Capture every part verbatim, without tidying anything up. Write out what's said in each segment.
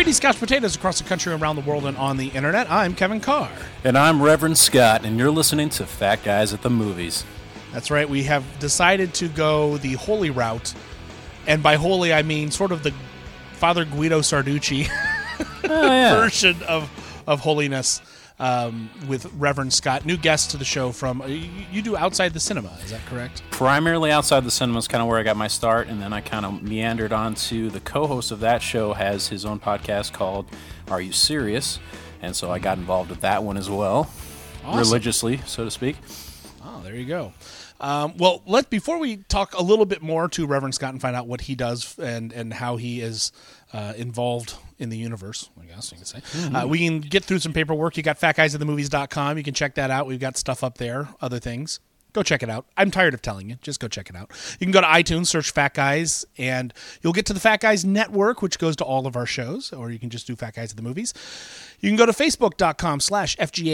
these Scotch potatoes across the country, around the world, and on the internet. I'm Kevin Carr. And I'm Reverend Scott, and you're listening to Fat Guys at the Movies. That's right. We have decided to go the holy route. And by holy, I mean sort of the Father Guido Sarducci oh, yeah. version of, of holiness. Um, with Reverend Scott, new guest to the show from, you, you do Outside the Cinema, is that correct? Primarily Outside the Cinema is kind of where I got my start, and then I kind of meandered on to the co-host of that show has his own podcast called Are You Serious? And so I got involved with that one as well, awesome. Religiously, so to speak. Oh, there you go. Um, well, let before we talk a little bit more to Reverend Scott and find out what he does and, and how he is uh, involved in the universe, I guess you can say, mm-hmm. uh, we can get through some paperwork. You got fat guys at the movies dot com. You can check that out. We've got stuff up there, other things. Go check it out. I'm tired of telling you. Just go check it out. You can go to iTunes, search Fat Guys, and you'll get to the Fat Guys Network, which goes to all of our shows, or you can just do Fat Guys at the Movies. You can go to facebook.com slash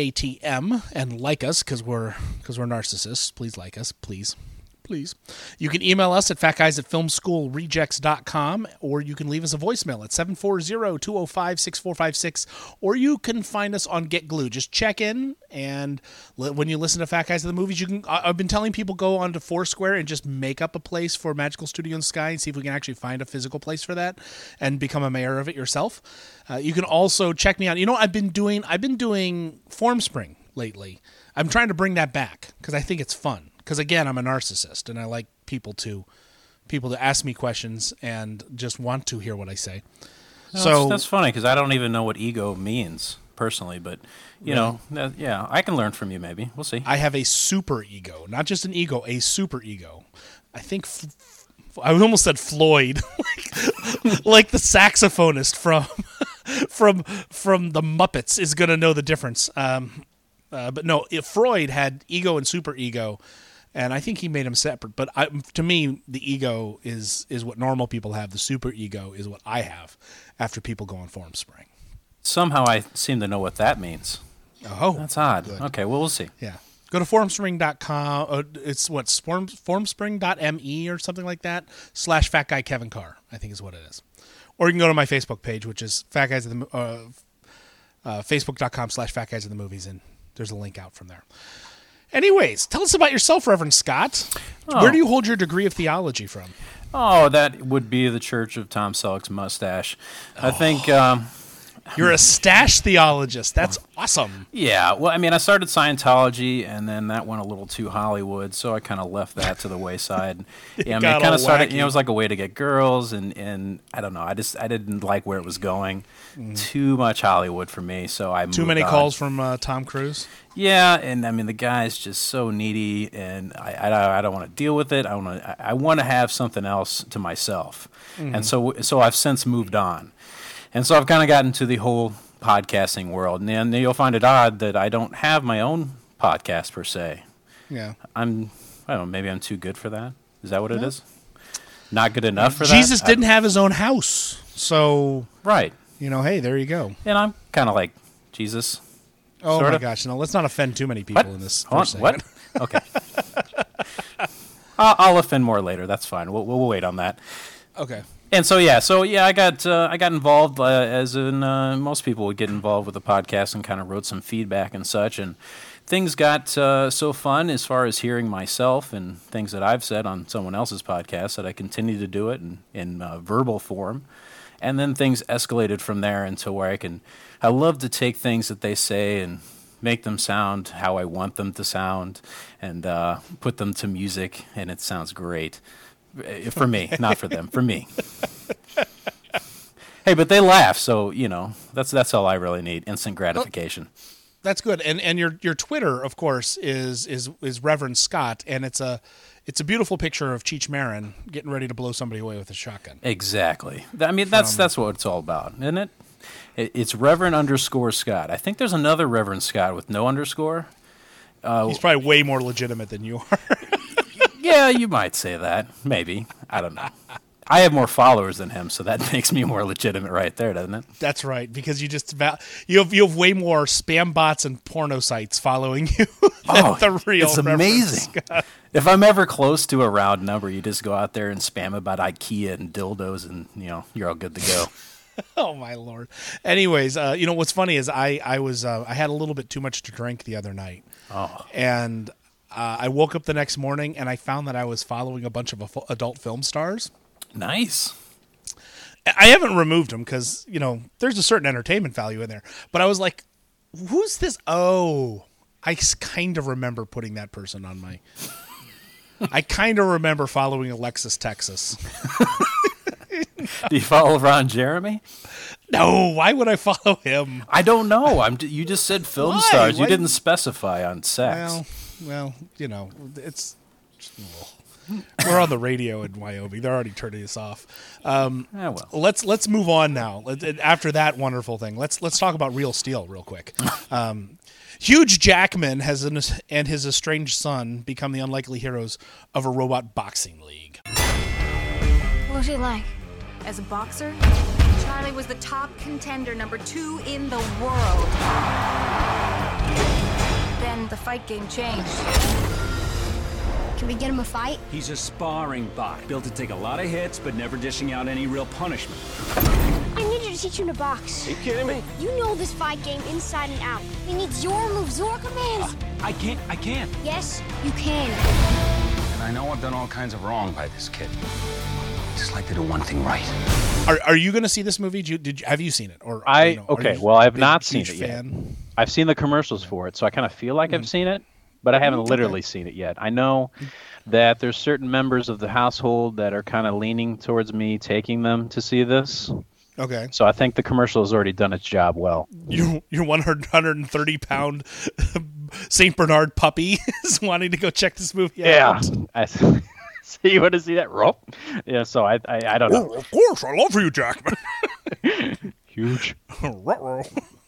FGATM and like us, because we're, because we're narcissists. Please like us, please. Please. You can email us at fatguys at filmschoolrejects dot com, or you can leave us a voicemail at seven four zero, two oh five, six four five six, or you can find us on Get Glue. Just check in, and li- when you listen to Fat Guys of the Movies, you can. I- I've been telling people go onto Foursquare and just make up a place for Magical Studio in the Sky and see if we can actually find a physical place for that and become a mayor of it yourself. Uh, you can also check me out. You know, I've been doing I've been doing Formspring lately. I'm trying to bring that back because I think it's fun. Because again, I'm a narcissist, and I like people to people to ask me questions and just want to hear what I say. No, so that's, that's funny because I don't even know what ego means personally, but you really? know, that, yeah, I can learn from you. Maybe we'll see. I have a super ego, not just an ego, a super ego. I think f- f- I almost said Floyd, like, like the saxophonist from from from the Muppets is going to know the difference. Um, uh, but no, if Freud had ego and super ego. And I think he made them separate. But I, to me, the ego is is what normal people have. The super ego is what I have after people go on Formspring. Somehow I seem to know what that means. Oh. That's odd. Good. Okay, well, we'll see. Yeah. Go to formspring dot com. Uh, it's what, form, formspring dot me or something like that, slash Fat Guy Kevin Carr, I think is what it is. Or you can go to my Facebook page, which is Fat Guys of the uh, uh, facebook.com slash Fat Guys of the Movies, and there's a link out from there. Anyways, tell us about yourself, Reverend Scott. Oh. Where do you hold your degree of theology from? Oh, that would be the Church of Tom Selleck's mustache. I oh. think... Um, You're a stash theologist. That's awesome. Yeah. Well, I mean, I started Scientology, and then that went a little too Hollywood, so I kind of left that to the wayside. Yeah, I mean, it kind of started, you know, it was like a way to get girls, and, and I don't know, I just I didn't like where it was going. Mm. Too much Hollywood for me, so I moved Too many on. calls from uh, Tom Cruise? Yeah, and I mean, the guy's just so needy, and I, I, I don't want to deal with it. I want to I want to have something else to myself, mm. and so so I've since moved on. And so I've kind of gotten to the whole podcasting world, and then you'll find it odd that I don't have my own podcast per se. Yeah, I'm. I don't know. Maybe I'm too good for that. Is that what it no. is? Not good enough for Jesus that. Jesus didn't have his own house, so right. You know, hey, there you go. And I'm kind of like Jesus. Oh sort my of. gosh! No, let's not offend too many people what? in this. What? what? Okay. I'll, I'll offend more later. That's fine. We'll we'll wait on that. Okay. And so yeah, so yeah, I got uh, I got involved uh, as in uh, most people would get involved with the podcast and kind of wrote some feedback and such, and things got uh, so fun as far as hearing myself and things that I've said on someone else's podcast that I continue to do it in in uh, verbal form, and then things escalated from there into where I can I love to take things that they say and make them sound how I want them to sound, and uh, put them to music, and it sounds great. For me, not for them. For me. Hey, but they laugh, so you know that's that's all I really need. Instant gratification. Well, that's good. And and your your Twitter, of course, is is is Reverend Scott, and it's a it's a beautiful picture of Cheech Marin getting ready to blow somebody away with a shotgun. Exactly. I mean, that's From, that's what it's all about, isn't it? It's Reverend underscore Scott. I think there's another Reverend Scott with no underscore. Uh, He's probably way more legitimate than you are. Yeah, you might say that. Maybe. I don't know. I have more followers than him, so that makes me more legitimate right there, doesn't it? That's right, because you just you have you have way more spam bots and porno sites following you than oh, the real. It's amazing. If I'm ever close to a round number, you just go out there and spam about IKEA and dildos, and you know you're all good to go. Oh my lord. Anyways, uh, you know what's funny is I I was uh, I had a little bit too much to drink the other night, Oh. and uh, I woke up the next morning and I found that I was following a bunch of af- adult film stars. Nice. I haven't removed them because you know there's a certain entertainment value in there, but I was like, who's this? Oh, I kind of remember putting that person on my. I kind of remember following Alexis Texas. Do you follow Ron Jeremy? No, why would I follow him? I don't know. I'm. You just said film Why? stars. You Why- didn't specify on sex. Well, well, you know, it's. We're on the radio in Wyoming. They're already turning us off. Um, Ah, well. Let's let's move on now. Let- After that wonderful thing, let's let's talk about Real Steel real quick. Um, Hugh Jackman has an, and his estranged son become the unlikely heroes of a robot boxing league. What was he like? As a boxer, Charlie was the top contender, number two in the world. then the fight game changed. Can we get him a fight? He's a sparring bot, built to take a lot of hits, but never dishing out any real punishment. I need you to teach him to box. Are you kidding me? You know this fight game inside and out. He needs your moves, your commands. I can't, I can't. Yes, you can. And I know I've done all kinds of wrong by this kid. I just like to do one thing right. Are Are you going to see this movie? Did you, did you, have you seen it? Or I you know, are okay. you Well, I have a not huge seen it yet. fan? I've seen the commercials for it, so I kind of feel like I've seen it, but I haven't literally seen it yet. I know that there's certain members of the household that are kind of leaning towards me taking them to see this. Okay. So I think the commercial has already done its job well. Your your one hundred thirty pound Saint Bernard puppy is wanting to go check this movie out. I, so you want to see that rope? Yeah. So I I, I don't know. Oh, of course, I love you, Jackman. Huge. Ruh-roh.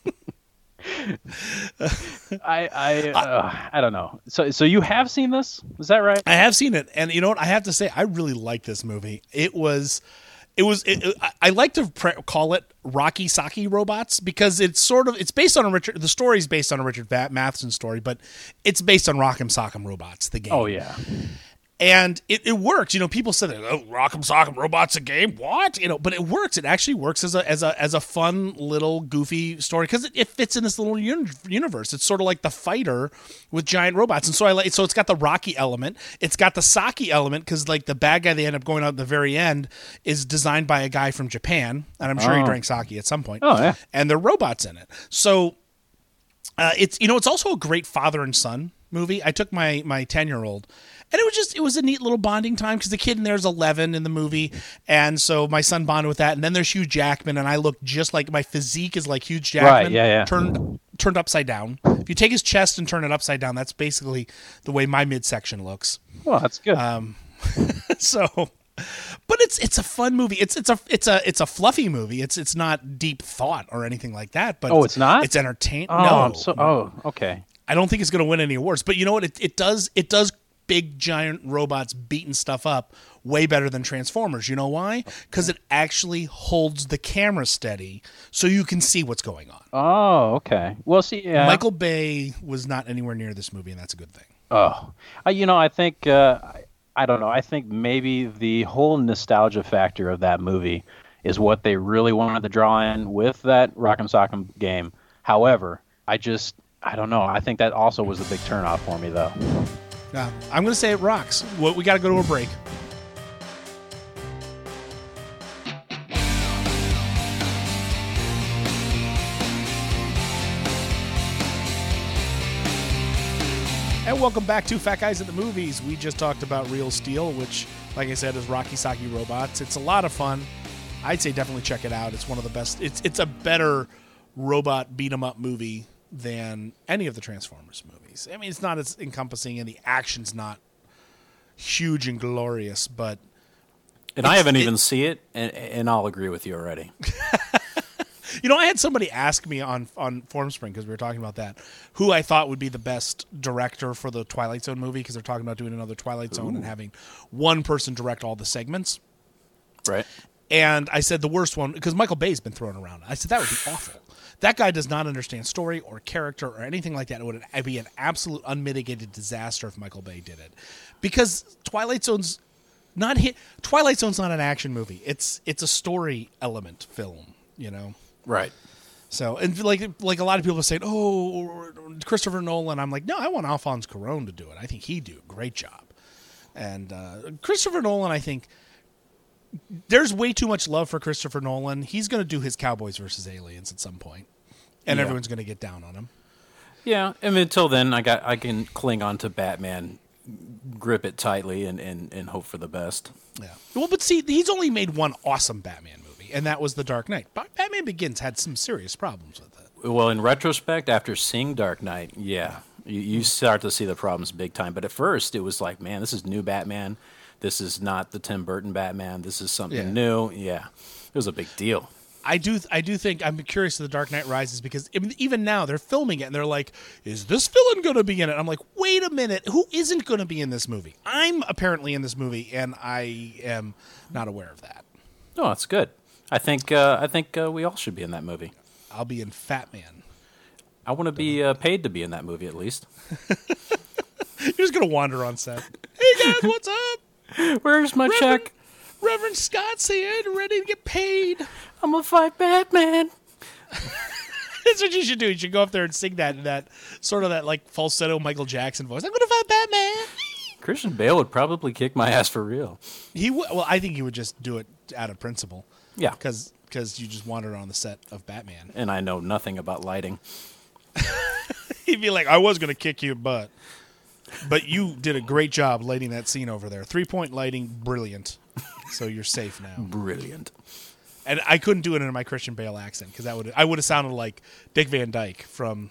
I I uh, I don't know. So so you have seen this? Is that right? I have seen it, and you know what? I have to say, I really like this movie. It was, it was. It, it- I- I like to pre- call it Rocky Saki Robots because it's sort of it's based on a Richard. The story is based on a Richard Va- Matheson story, but it's based on Rock'em Sock'em Robots, the game. Oh yeah. And it, it works. You know, people said, "Oh, Rock'em Sock'em Robots a game?" What? You know, but it works. It actually works as a as a as a fun little goofy story because it, it fits in this little un- universe. It's sort of like The Fighter with giant robots, and so I like. So it's got the Rocky element. It's got the Saki element because like the bad guy they end up going out at the very end is designed by a guy from Japan, and I'm sure he Oh. drank sake at some point. Oh, yeah. And there are robots in it. So uh, it's you know it's also a great father and son movie. I took my my ten year old. And it was just, it was a neat little bonding time because the kid in there is eleven in the movie. And so my son bonded with that. And then there's Hugh Jackman, and I look just like, my physique is like Hugh Jackman. Right, yeah, yeah. Turned, turned upside down. If you take his chest and turn it upside down, that's basically the way my midsection looks. Well, that's good. So, but it's it's a fun movie. It's it's a it's a it's a fluffy movie. It's it's not deep thought or anything like that. But Oh, it's not? It's entertaining. oh, no, I'm so. Oh, okay. I don't think it's going to win any awards. But you know what? It it does it does big giant robots beating stuff up way better than Transformers. You know why? Because it actually holds the camera steady so you can see what's going on. Oh, okay. Well, see, yeah. Michael Bay was not anywhere near this movie, and that's a good thing. Oh, uh, you know, I think uh, I, I don't know. I think maybe the whole nostalgia factor of that movie is what they really wanted to draw in with that Rock'em Sock'em game. However, I just I don't know. I think that also was a big turnoff for me, though. Yeah, I'm going to say it rocks. Well, we got to go to a break. And welcome back to Fat Guys at the Movies. We just talked about Real Steel, which, like I said, is Rocky Saki Robots. It's a lot of fun. I'd say definitely check it out. It's one of the best. It's it's a better robot beat 'em up movie than any of the Transformers movies. I mean, it's not as encompassing, and the action's not huge and glorious, but And I haven't it- even seen it, and, and I'll agree with you already. you know, I had somebody ask me on on Formspring because we were talking about that, who I thought would be the best director for the Twilight Zone movie because they're talking about doing another Twilight Zone and having one person direct all the segments. Right? And I said the worst one because Michael Bay's been thrown around. I said that would be awful. That guy does not understand story or character or anything like that. It would be an absolute unmitigated disaster if Michael Bay did it, because Twilight Zone's not hit. Twilight Zone's not an action movie. It's it's a story element film, you know. Right. So, and like like a lot of people are saying, oh, Christopher Nolan. I'm like, no, I want Alphonse Cuarón to do it. I think he'd do a great job. And uh, Christopher Nolan, I think, there's way too much love for Christopher Nolan. He's going to do his Cowboys versus Aliens at some point, and yeah. everyone's going to get down on him. Yeah, I mean, until then, I got I can cling on to Batman, grip it tightly, and, and, and hope for the best. Yeah. Well, but see, he's only made one awesome Batman movie, and that was The Dark Knight. But Batman Begins had some serious problems with it. Well, in retrospect, after seeing Dark Knight, yeah, you, you start to see the problems big time. But at first, it was like, man, this is new Batman. This is not the Tim Burton Batman. This is something Yeah. new. Yeah, it was a big deal. I do I do think I'm curious to The Dark Knight Rises because even now they're filming it and they're like, is this villain going to be in it? I'm like, wait a minute, who isn't going to be in this movie? I'm apparently in this movie and I am not aware of that. Oh, that's good. I think uh, I think uh, we all should be in that movie. I'll be in Fat Man. I want to be uh, paid to be in that movie at least. You're just going to wander on set. Hey guys, what's up? Where's my Reverend, check? Reverend Scott's here, ready to get paid. I'm gonna fight Batman. That's what you should do. You should go up there and sing that that sort of that like falsetto Michael Jackson voice. I'm gonna fight Batman. Christian Bale would probably kick my ass for real. He w- well, I think he would just do it out of principle. Yeah, because because you just wandered on the set of Batman, and I know nothing about lighting. He'd be like, I was gonna kick your butt, but you did a great job lighting that scene over there. Three point lighting, brilliant. So you're safe now. Brilliant. And I couldn't do it in my Christian Bale accent because that would I would have sounded like Dick Van Dyke from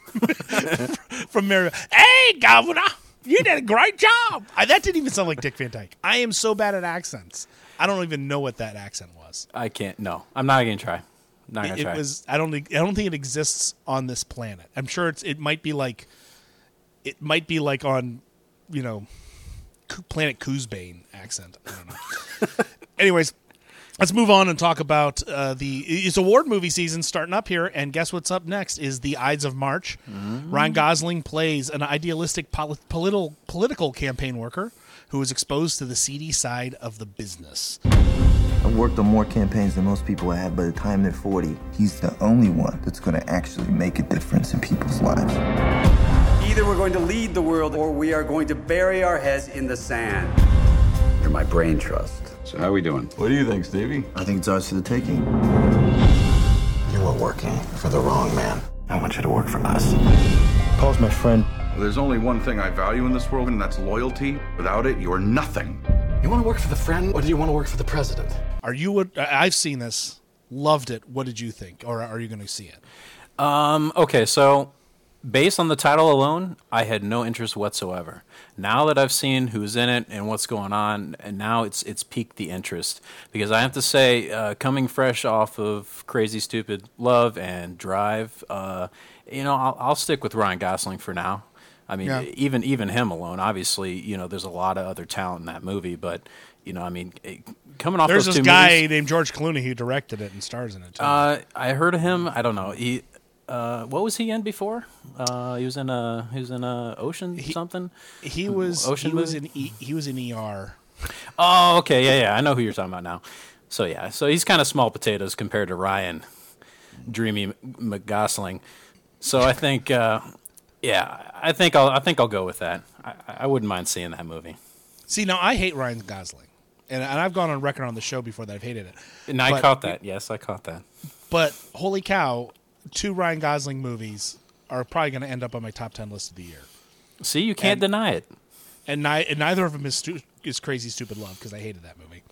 from Mary. Hey, Governor, you did a great job. I, that didn't even sound like Dick Van Dyke. I am so bad at accents. I don't even know what that accent was. I can't. No, I'm not gonna try. Not gonna it, try. It was. I don't. think- I don't think it exists on this planet. I'm sure it's. It might be like. It might be like on, you know, Planet Coosbane accent. I don't know. Anyways. Let's move on and talk about uh, the it's award movie season starting up here, and guess what's up next is The Ides of March. Mm-hmm. Ryan Gosling plays an idealistic poli- political political campaign worker who is exposed to the seedy side of the business. I've worked on more campaigns than most people have. By the time they're forty, he's the only one that's going to actually make a difference in people's lives. Either we're going to lead the world, or we are going to bury our heads in the sand. You're my brain trust. So how are we doing? What do you think, Stevie? I think it's ours for the taking. You are working for the wrong man. I want you to work for us. Paul's my friend. Well, there's only one thing I value in this world, and that's loyalty. Without it, you're nothing. You want to work for the friend, or do you want to work for the president? Are you? A, I've seen this, loved it. What did you think, or are you going to see it? Um. Okay, so based on the title alone, I had no interest whatsoever. Now that I've seen who's in it and what's going on, and now it's it's piqued the interest. Because I have to say, uh, coming fresh off of Crazy Stupid Love and Drive, uh, you know, I'll, I'll stick with Ryan Gosling for now. I mean, yeah. even even him alone, obviously, you know, there's a lot of other talent in that movie, but, you know, I mean, coming off there's those this two guy movies, named George Clooney who directed it and stars in it, too. Uh, I heard of him. I don't know. He... Uh, what was he in before? Uh, he was in a he was in a Ocean he, something. He was Ocean he was movie? in e, he was in E R. Oh, okay, yeah, yeah. I know who you're talking about now. So yeah, so he's kind of small potatoes compared to Ryan, Dreamy McGosling. So I think, uh, yeah, I think I'll I think I'll go with that. I, I wouldn't mind seeing that movie. See, now I hate Ryan Gosling, and and I've gone on record on the show before that I've hated it. And I but, caught that. Yes, I caught that. But holy cow. Two Ryan Gosling movies are probably going to end up on my top ten list of the year. See, you can't and, deny it. And, ni- and neither of them is, stu- is Crazy Stupid Love because I hated that movie.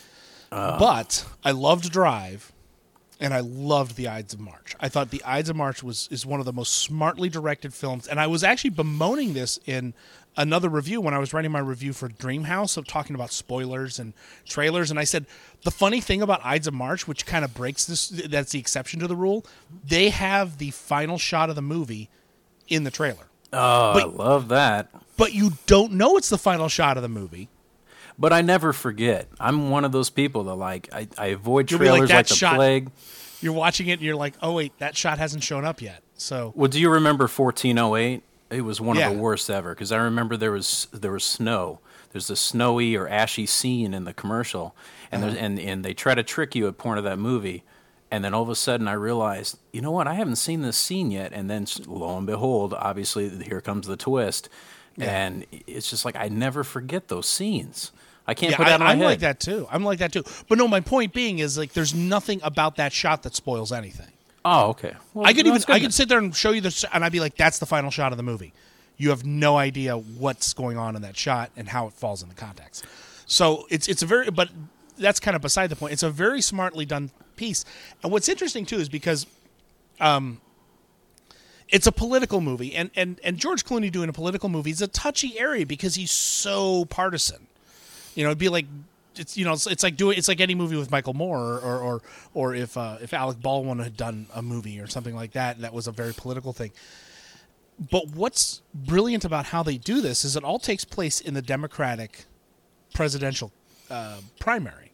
Uh, but I loved Drive, and I loved The Ides of March. I thought The Ides of March was is one of the most smartly directed films, and I was actually bemoaning this in another review when I was writing my review for Dreamhouse of talking about spoilers and trailers, and I said the funny thing about Ides of March, which kind of breaks this, that's the exception to the rule, they have the final shot of the movie in the trailer. Oh, but, I love that. But you don't know it's the final shot of the movie. But I never forget. I'm one of those people that like I, I avoid trailers like, like the shot, plague. You're watching it and you're like, oh wait, that shot hasn't shown up yet. So, well, do you remember fourteen oh eight? It was one yeah. of the worst ever because I remember there was there was snow. There's a snowy or ashy scene in the commercial, and uh-huh. there's and, and they try to trick you at point of that movie, And then all of a sudden I realized, you know what, I haven't seen this scene yet. And then lo and behold, obviously here comes the twist. Yeah. And it's just like, I never forget those scenes. I can't yeah, put it out of my I'm head. like that too. I'm like that too. But no, my point being is like there's nothing about that shot that spoils anything. Oh, okay. Well, I could no, even I could sit there and show you this, and I'd be like, "That's the final shot of the movie." You have no idea what's going on in that shot and how it falls into context. So it's it's a very, but that's kind of beside the point. It's a very smartly done piece, and what's interesting too is because, um, it's a political movie, and and and George Clooney doing a political movie is a touchy area because he's so partisan. You know, it'd be like. It's you know it's, it's like doing it's like any movie with Michael Moore or or or, or if uh, if Alec Baldwin had done a movie or something like that that was a very political thing. But what's brilliant about how they do this is it all takes place in the Democratic presidential uh, primary,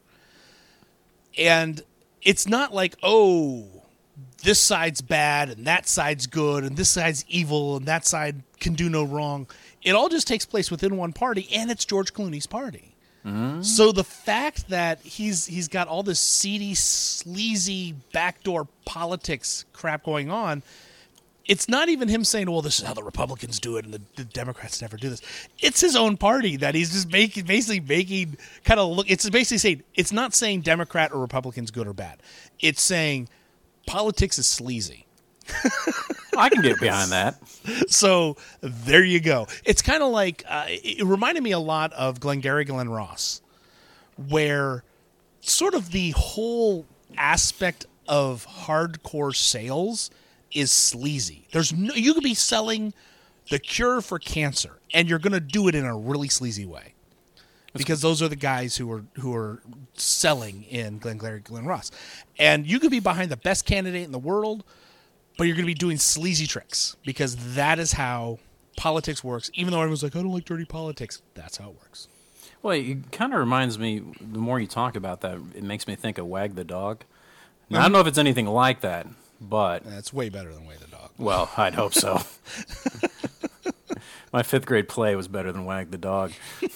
and it's not like oh this side's bad and that side's good and this side's evil and that side can do no wrong. It all just takes place within one party, and it's George Clooney's party. Mm-hmm. So the fact that he's he's got all this seedy, sleazy, backdoor politics crap going on, it's not even him saying, well, this is how the Republicans do it and the, the Democrats never do this. It's his own party that he's just making, basically making kind of look. It's basically saying, it's not saying Democrat or Republicans good or bad. It's saying politics is sleazy. I can get behind that. So there you go. It's kind of like uh, it reminded me a lot of Glengarry Glen Ross, where sort of the whole aspect of hardcore sales is sleazy. There's no, you could be selling the cure for cancer, and you're going to do it in a really sleazy way, because those are the guys who are who are selling in Glengarry Glen Ross, and you could be behind the best candidate in the world. But you're going to be doing sleazy tricks because that is how politics works. Even though everyone's like, I don't like dirty politics. That's how it works. Well, it kind of reminds me, the more you talk about that, it makes me think of Wag the Dog. Now, I don't know if it's anything like that, but... That's way better than Wag the Dog. Well, I'd hope so. My fifth grade play was better than Wag the Dog.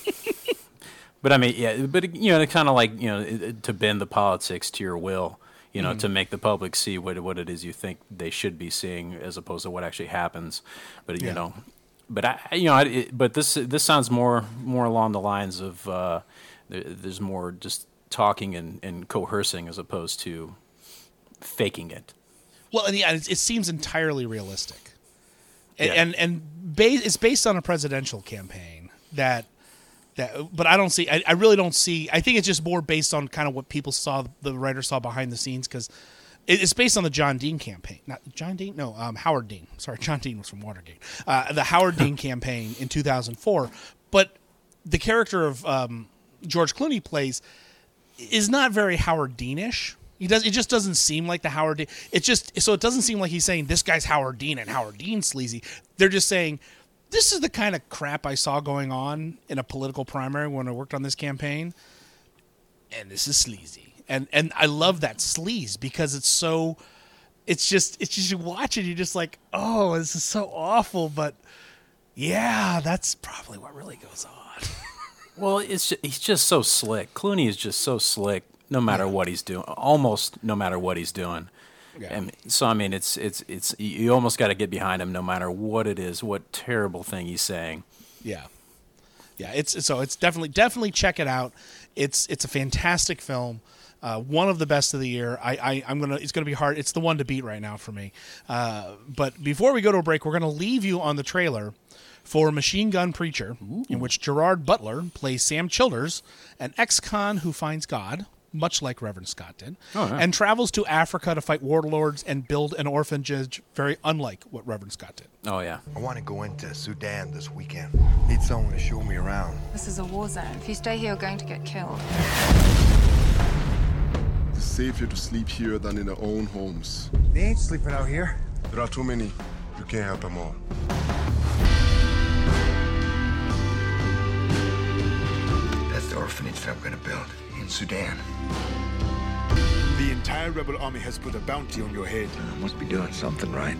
But I mean, yeah, but you know, kind of like, you know, to bend the politics to your will. You know, mm-hmm. to make the public see what what it is you think they should be seeing, as opposed to what actually happens. But you yeah. know, but I, you know, I, it, but this this sounds more more along the lines of uh, there, there's more just talking and, and coercing as opposed to faking it. Well, and yeah, it, it seems entirely realistic, and yeah. and, and ba- it's based on a presidential campaign that. That, but I don't see. I, I really don't see. I think it's just more based on kind of what people saw, the writers saw behind the scenes, because it, it's based on the John Dean campaign. Not John Dean, no, um, Howard Dean. Sorry, John Dean was from Watergate. Uh, the Howard Dean campaign in two thousand four. But the character of um, George Clooney plays is not very Howard Dean-ish. He does. It just doesn't seem like the Howard Dean. It just so it doesn't seem like he's saying this guy's Howard Dean and Howard Dean's sleazy. They're just saying, this is the kind of crap I saw going on in a political primary when I worked on this campaign, and this is sleazy. And and I love that sleaze because it's so, it's just, it's just, you watch it, you're just like, oh, this is so awful, but yeah, that's probably what really goes on. Well, it's just, he's just so slick. Clooney is just so slick, no matter yeah. what he's doing, almost no matter what he's doing. Yeah. And so I mean, it's it's it's you almost got to get behind him, no matter what it is, what terrible thing he's saying. Yeah, yeah. It's so it's definitely definitely check it out. It's it's a fantastic film, uh, one of the best of the year. I, I I'm gonna it's gonna be hard. It's the one to beat right now for me. Uh, but before we go to a break, we're gonna leave you on the trailer for Machine Gun Preacher, Ooh. in which Gerard Butler plays Sam Childers, an ex-con who finds God, much like Reverend Scott did, oh, yeah. and travels to Africa to fight warlords and build an orphanage, very unlike what Reverend Scott did. Oh, yeah. I want to go into Sudan this weekend. Need someone to show me around. This is a war zone. If you stay here, you're going to get killed. It's safer to sleep here than in their own homes. They ain't sleeping out here. There are too many. You can't help them all. That's the orphanage that I'm going to build in Sudan. The entire rebel army has put a bounty on your head. I must be doing something right.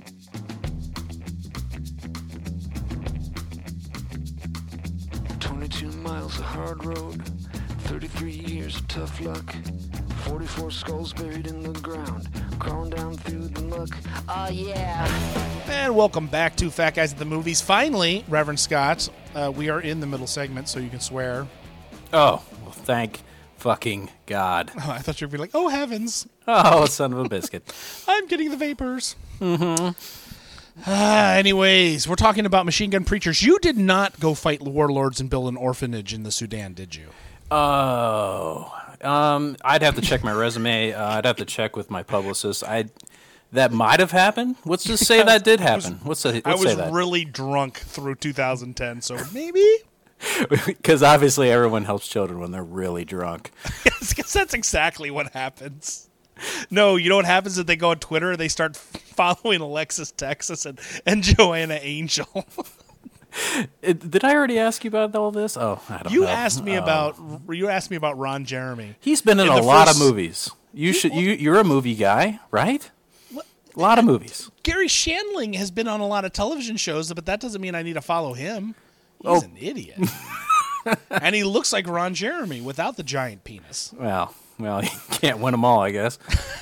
twenty-two Two miles of hard road, thirty-three years of tough luck, forty-four skulls buried in the ground, crawling down through the muck. Oh yeah. And welcome back to Fat Guys at the Movies. Finally, Reverend Scott, uh, we are in the middle segment, so you can swear. Oh, well, thank fucking God. Oh, I thought you were going to be like, oh, heavens. Oh, son of a biscuit. I'm getting the vapors. Mm-hmm. Uh, anyways, we're talking about machine gun preachers. You did not go fight warlords and build an orphanage in the Sudan, did you? Oh, um, I'd have to check my resume. Uh, I'd have to check with my publicist. I that might have happened. Let's just say that did happen. What's the? Let's I was say that. really drunk through two thousand ten, so maybe. Because obviously everyone helps children when they're really drunk. Yes, because that's exactly what happens. No, you know what happens is they go on Twitter and they start following Alexis Texas and, and Joanna Angel. It, did I already ask you about all this? Oh, I don't you know. asked me oh. about you asked me about Ron Jeremy. He's been in, in a lot first... of movies. You should you you're a movie guy, right? What? A lot of movies. Gary Shandling has been on a lot of television shows, but that doesn't mean I need to follow him. He's oh. an idiot. And he looks like Ron Jeremy without the giant penis. Well, well, you can't win them all, I guess.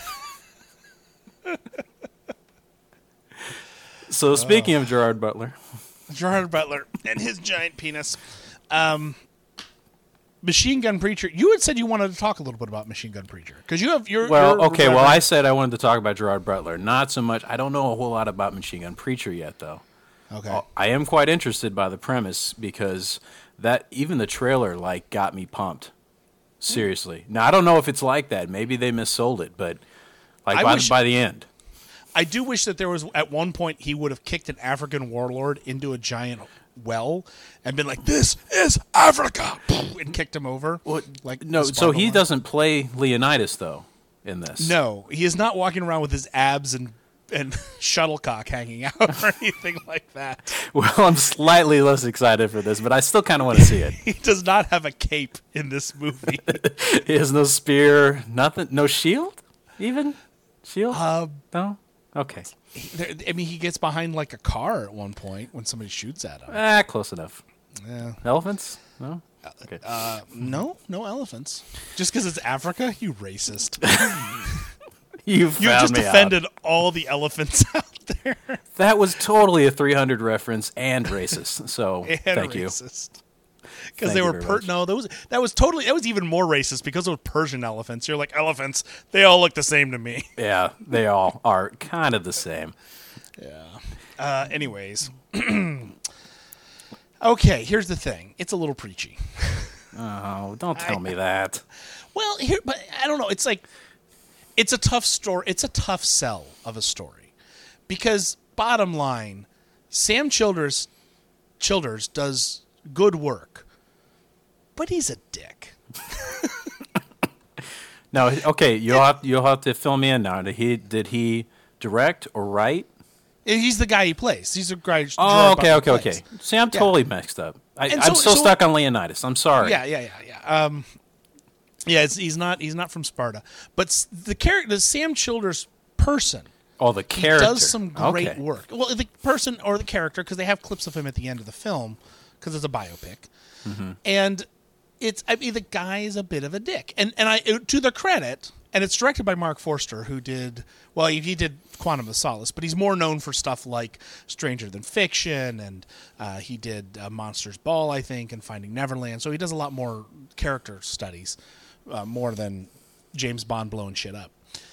So speaking uh, of Gerard Butler. Gerard Butler and his giant penis. Um, Machine Gun Preacher. You had said you wanted to talk a little bit about Machine Gun Preacher because you have your. Well, your okay. Reverend. Well, I said I wanted to talk about Gerard Butler. Not so much. I don't know a whole lot about Machine Gun Preacher yet, though. Okay. I am quite interested by the premise because that even the trailer like got me pumped. Seriously. Now I don't know if it's like that. Maybe they missold it, but like by, wish, by the end. I do wish that there was at one point he would have kicked an African warlord into a giant well and been like, "This is Africa," and kicked him over. Well, like no, so he one. doesn't play Leonidas though in this. No, he is not walking around with his abs and and shuttlecock hanging out or anything like that. Well, I'm slightly less excited for this, but I still kind of want to see it. He does not have a cape in this movie. He has no spear, nothing, no shield, even shield. Uh, no. Okay. I mean, he gets behind like a car at one point when somebody shoots at him. Ah, close enough. Yeah. Elephants? No? Okay. Uh, no, no elephants. Just because it's Africa? You racist. you you just me offended out. all the elephants out there. That was totally a three hundred reference and racist. So and thank racist. you. Because they were per- no, that was that was totally that was even more racist because it was Persian elephants. You're like elephants; they all look the same to me. Yeah, they all are kind of the same. Yeah. Uh, anyways, okay. Here's the thing: it's a little preachy. Oh, don't tell I, me that. Well, here, but I don't know. It's like it's a tough story. It's a tough sell of a story because bottom line, Sam Childers Childers does good work. But he's a dick. No, okay, you'll have you'll have to fill me in now. Did he did he direct or write? He's the guy he plays. He's a guy. Oh, okay, okay, okay. See, I'm totally yeah. mixed up. I, so, I'm still so, stuck on Leonidas. I'm sorry. Yeah, yeah, yeah, yeah. Um, yeah, it's, he's not he's not from Sparta, but the character, the Sam Childers person. Oh, the character he does some great okay. work. Well, the person or the character because they have clips of him at the end of the film because it's a biopic, mm-hmm. and. It's I mean the guy is a bit of a dick, and and I to their credit, and it's directed by Mark Forster, who did well he, he did Quantum of Solace, but he's more known for stuff like Stranger Than Fiction, and uh, he did uh, Monsters Ball, I think, and Finding Neverland. So he does a lot more character studies, uh, more than James Bond blowing shit up.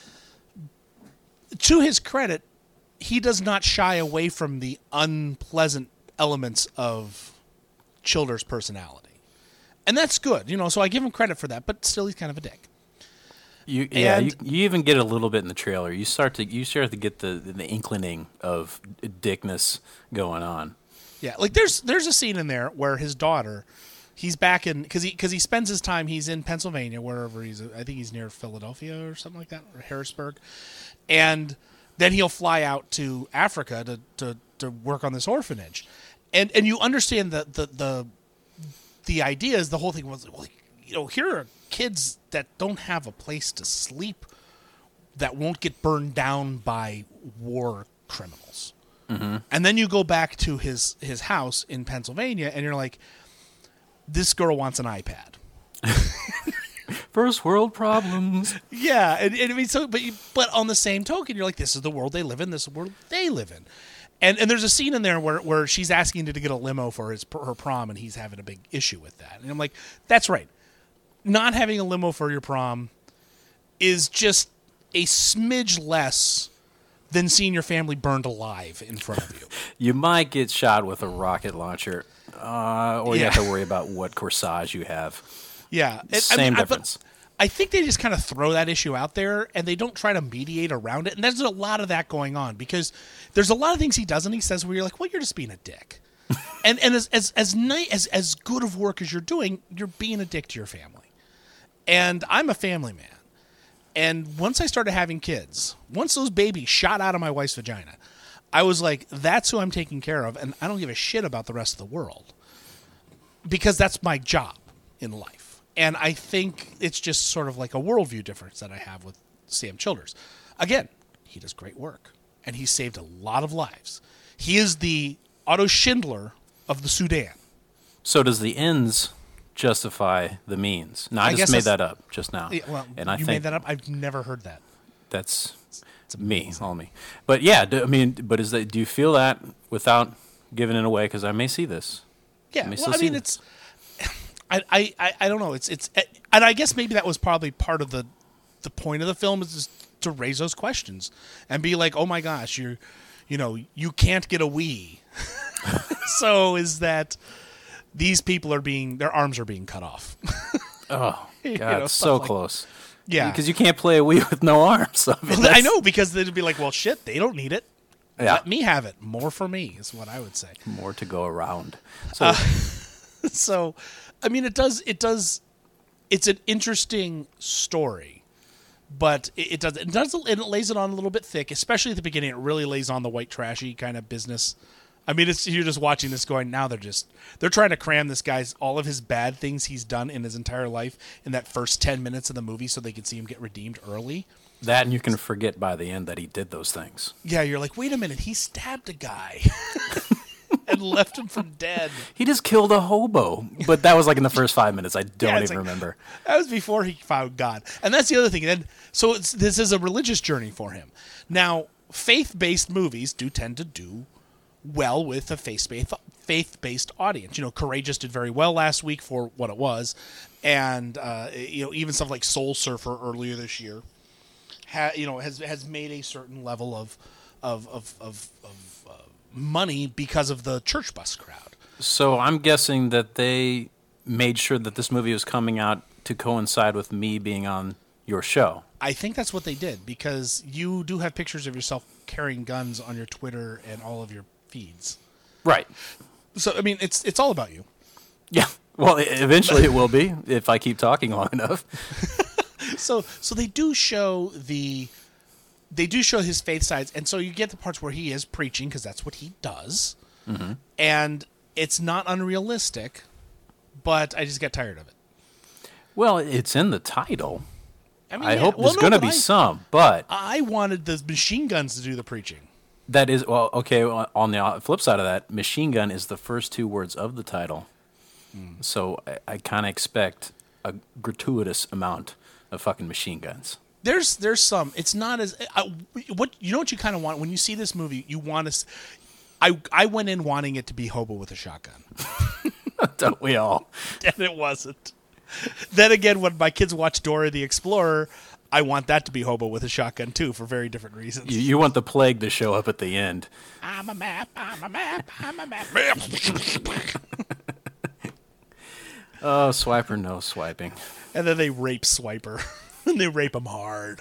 To his credit, he does not shy away from the unpleasant elements of Childers' personality. And that's good, you know, so I give him credit for that, but still he's kind of a dick. You, yeah, you, you even get a little bit in the trailer. You start to you start to get the, the inkling of dickness going on. Yeah, like there's there's a scene in there where his daughter, he's back in, because he, cause he spends his time, he's in Pennsylvania, wherever he's, I think he's near Philadelphia or something like that, or Harrisburg. And then he'll fly out to Africa to, to, to work on this orphanage. And and you understand the the, the The idea is the whole thing was, well, you know, here are kids that don't have a place to sleep that won't get burned down by war criminals. Mm-hmm. And then you go back to his, his house in Pennsylvania and you're like, this girl wants an iPad. First world problems. Yeah, and, and I mean, so but you, but on the same token, you're like, this is the world they live in. This is the world they live in. And and there's a scene in there where, where she's asking to get a limo for his her prom, and he's having a big issue with that. And I'm like, that's right. Not having a limo for your prom is just a smidge less than seeing your family burned alive in front of you. You might get shot with a rocket launcher, uh, or you Yeah. have to worry about what corsage you have. Yeah. And, Same I mean, difference. I, but I think they just kind of throw that issue out there, and they don't try to mediate around it. And there's a lot of that going on, because there's a lot of things he does and he says where you're like, well, you're just being a dick. and and as as as, nice, as as good of work as you're doing, you're being a dick to your family. And I'm a family man. And once I started having kids, once those babies shot out of my wife's vagina, I was like, that's who I'm taking care of, and I don't give a shit about the rest of the world. Because that's my job in life. And I think it's just sort of like a worldview difference that I have with Sam Childers. Again, he does great work, and he saved a lot of lives. He is the Otto Schindler of the Sudan. So does the ends justify the means? No, I, I just guess made that's- that up just now. Yeah, well, and I you think made that up? I've never heard that. That's me, all me. But yeah, do, I mean, but is that? Do you feel that without giving it away? Because I may see this. Yeah, I may well, still I see mean, this. it's, I, I, I, I don't know. It's, it's, and I guess maybe that was probably part of the, the point of the film is just to raise those questions and be like, oh my gosh, you're, you know, you can't get a Wii. So is that these people are being, their arms are being cut off. Oh You God, know, so stuff like- close. Yeah. because you can't play a Wii with no arms. I, mean, Well, I that's- know, because they'd be like, well, shit, they don't need it. Yeah. Let me have it. More for me is what I would say. More to go around. So Uh, so, I mean, it does. It does. It's an interesting story, but it, it does. It does. It lays it on a little bit thick, especially at the beginning. It really lays on the white trashy kind of business. I mean, it's you're just watching this going. Now they're just they're trying to cram this guy's all of his bad things he's done in his entire life in that first ten minutes of the movie, so they can see him get redeemed early. that, and you can forget by the end that he did those things. Yeah, you're like, wait a minute, he stabbed a guy and left him for dead. He just killed a hobo, but that was like in the first five minutes. I don't Yeah, it's even like- remember. That was before he found God, and that's the other thing. And then, so it's, this is a religious journey for him. Now, faith-based movies do tend to do well with a faith-based faith-based audience. You know, Courageous did very well last week for what it was, and uh, you know, even stuff like Soul Surfer earlier this year, ha, you know, has has made a certain level of of of of, of uh, money because of the church bus crowd. So I'm guessing that they made sure that this movie was coming out to coincide with me being on your show. I think that's what they did, because you do have pictures of yourself carrying guns on your Twitter and all of your feeds. Right. So, I mean, it's it's all about you. Yeah. Well, e- eventually it will be if I keep talking long enough. So, so they do show the, they do show his faith sides, and so you get the parts where he is preaching, because that's what he does, Mm-hmm. and it's not unrealistic, but I just get tired of it. Well, it's in the title. I mean, I yeah, hope well, there's no, going to but be I- some, but I wanted the machine guns to do the preaching. that is, well, okay, well, on the flip side of that, machine gun is the first two words of the title. Hmm. So I, I kind of expect a gratuitous amount of fucking machine guns. There's there's some. It's not as I, what you know what you kind of want when you see this movie. You want to. I I went in wanting it to be Hobo with a shotgun. Don't we all? And it wasn't. Then again, when my kids watch Dora the Explorer, I want that to be Hobo with a shotgun too, for very different reasons. You, you want the plague to show up at the end. I'm a map. I'm a map. I'm a map. Oh, swiper, no swiping. And then they rape Swiper, and they rape him hard.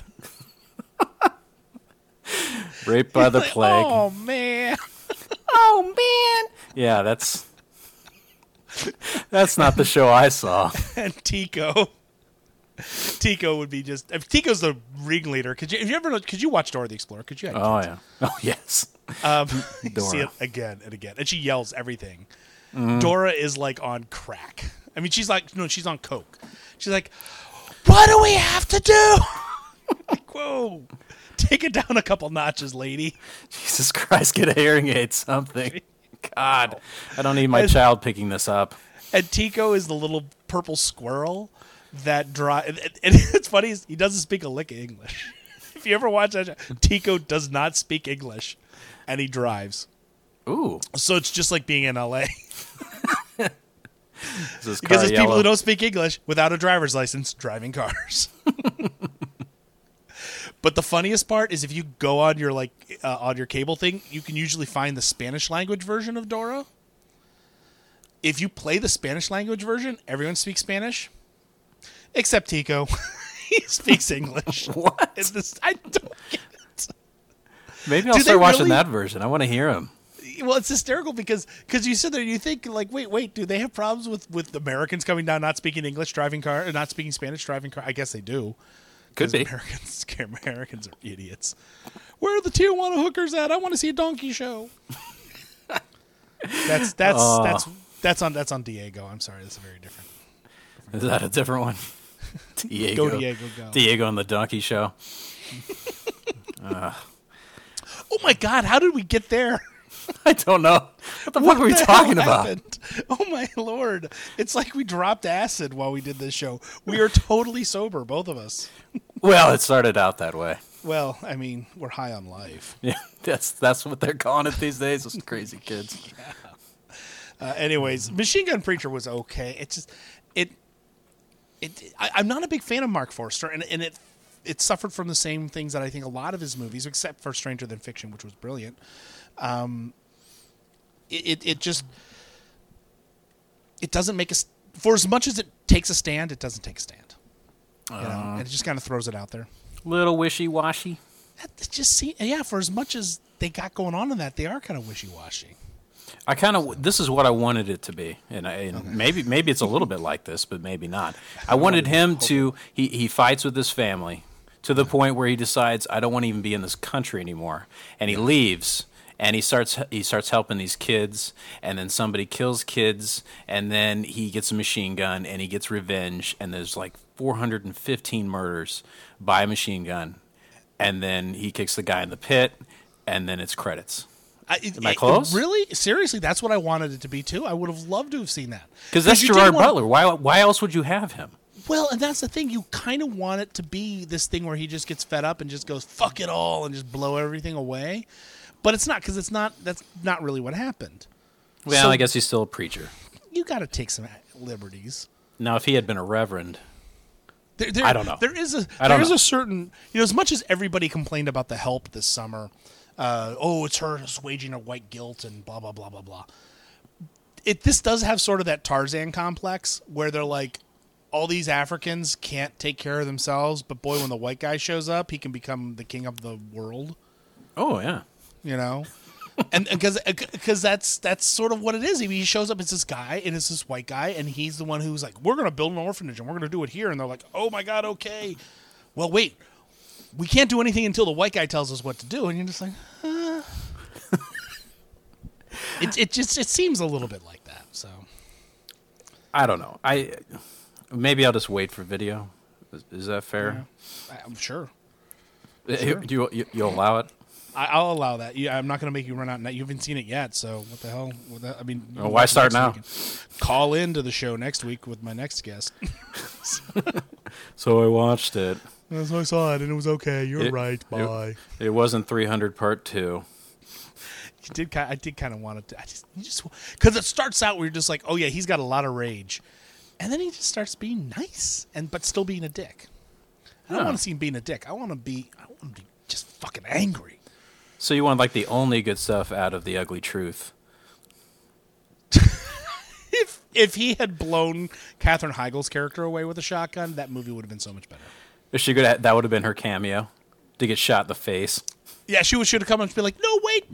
Raped by the Like, plague. Oh man. Oh man. Yeah, that's that's not the show I saw. And Tico. Tico would be just. If Tico's the ringleader. Could you? Have you ever? Could you watch Dora the Explorer? Could you? Oh yeah. Oh yes. Um, you Dora. see it again and again, and she yells everything. Mhm. Dora is like on crack. I mean, she's like no, she's on coke. She's like, what do we have to do? Like, whoa, take it down a couple notches, lady. Jesus Christ, get a hearing aid, something. God, I don't need my And- child picking this up. and Tico is the little purple squirrel that drive. And, and it's funny, he doesn't speak a lick of English. If you ever watch that show, Tico does not speak English, and he drives. Ooh. So it's just like being in L A Because there's people who don't speak English without a driver's license driving cars. But the funniest part is if you go on your like uh, on your cable thing, you can usually find the Spanish language version of Dora. If you play the Spanish language version, everyone speaks Spanish, except Tico. He speaks English. What? It's this, I don't get it. Maybe I'll Do start they watching really- that version. I want to hear him. Well, it's hysterical because because you sit there and you think like, wait, wait, do they have problems with, with Americans coming down not speaking English driving car, or not speaking Spanish driving car? I guess they do. Could be. Americans, Americans are idiots. Where are the Tijuana hookers at? I want to see a donkey show. that's that's Oh. that's that's on that's on Diego. I'm sorry, that's very different. Is that a different one? Diego. Go Diego, go. Diego on the Donkey Show. uh, Oh my God, how did we get there? I don't know. What the What fuck are we the talking hell about? happened? Oh my Lord. It's like we dropped acid while we did this show. We are totally sober, both of us. Well, it started out that way. Well, I mean, we're high on life. Yeah, that's that's what they're calling it these days. Those crazy kids. Uh, anyways, Machine Gun Preacher was okay. It's just it. It. I, I'm not a big fan of Mark Forster, and and it it suffered from the same things that I think a lot of his movies, except for Stranger Than Fiction, which was brilliant. Um, it, it it just it doesn't make a s- for as much as it takes a stand, it doesn't take a stand. You know, Uh. and it just kind of throws it out there. Little wishy-washy. It just see, yeah. For as much as they got going on in that, they are kind of wishy-washy. I kind of this is what I wanted it to be, and, I, and Okay. maybe maybe it's a little bit like this, but maybe not. I wanted him to he he fights with his family to the point where he decides I don't want to even be in this country anymore, and he leaves. And he starts he starts helping these kids, and then somebody kills kids, and then he gets a machine gun, and he gets revenge, and there's like four hundred fifteen murders by a machine gun, and then he kicks the guy in the pit, and then it's credits. I, it, Am I it- close? really? Seriously, that's what I wanted it to be too. I would have loved to have seen that. Because that's you did Gerard want- Butler. Why why else would you have him? Well, and that's the thing. You kind of want it to be this thing where he just gets fed up and just goes fuck it all and just blow everything away. But it's not, because it's not. That's not really what happened. Well, So I guess he's still a preacher. you got to take some liberties. Now, if he had been a reverend, There, there, I don't know. There is a I there don't is know. a certain, you know, as much as everybody complained about The Help this summer, uh, oh, it's her assuaging her white guilt and blah blah blah blah blah. It this does have sort of that Tarzan complex where they're like, all these Africans can't take care of themselves, but boy, when the white guy shows up, he can become the king of the world. Oh yeah, you know. And because because that's that's sort of what it is. I mean, he shows up as this guy, and it's this white guy, and he's the one who's like, "We're going to build an orphanage, and we're going to do it here." And they're like, "Oh my God, okay." Well, wait, we can't do anything until the white guy tells us what to do. And you're just like, uh. it it just it seems a little bit like that. So I don't know. I maybe I'll just wait for video. Is, is that fair? yeah, I'm sure. Uh, Sure. You, you you'll allow it? I, I'll allow that. Yeah, I'm not going to make you run out. Now you haven't seen it yet, so what the hell? What the, I mean, you Well, can why watch it start next now? week and Call into the show next week with my next guest. So I watched it. So I saw it, and it was okay. You're It- right. it- Bye. It, wasn't three hundred part two. You did. ki- I did kind of want it to. I just, you just, because it starts out where you're just like, oh yeah, he's got a lot of rage, and then he just starts being nice, and but still being a dick. I don't Huh. want to see him being a dick. I want to be. I want to be just fucking angry. So you want like the only good stuff out of The Ugly Truth? If if he had blown Katherine Heigl's character away with a shotgun, that movie would have been so much better. Is she good at, that would have been her cameo to get shot in the face. Yeah, she should have come and be like, no, wait.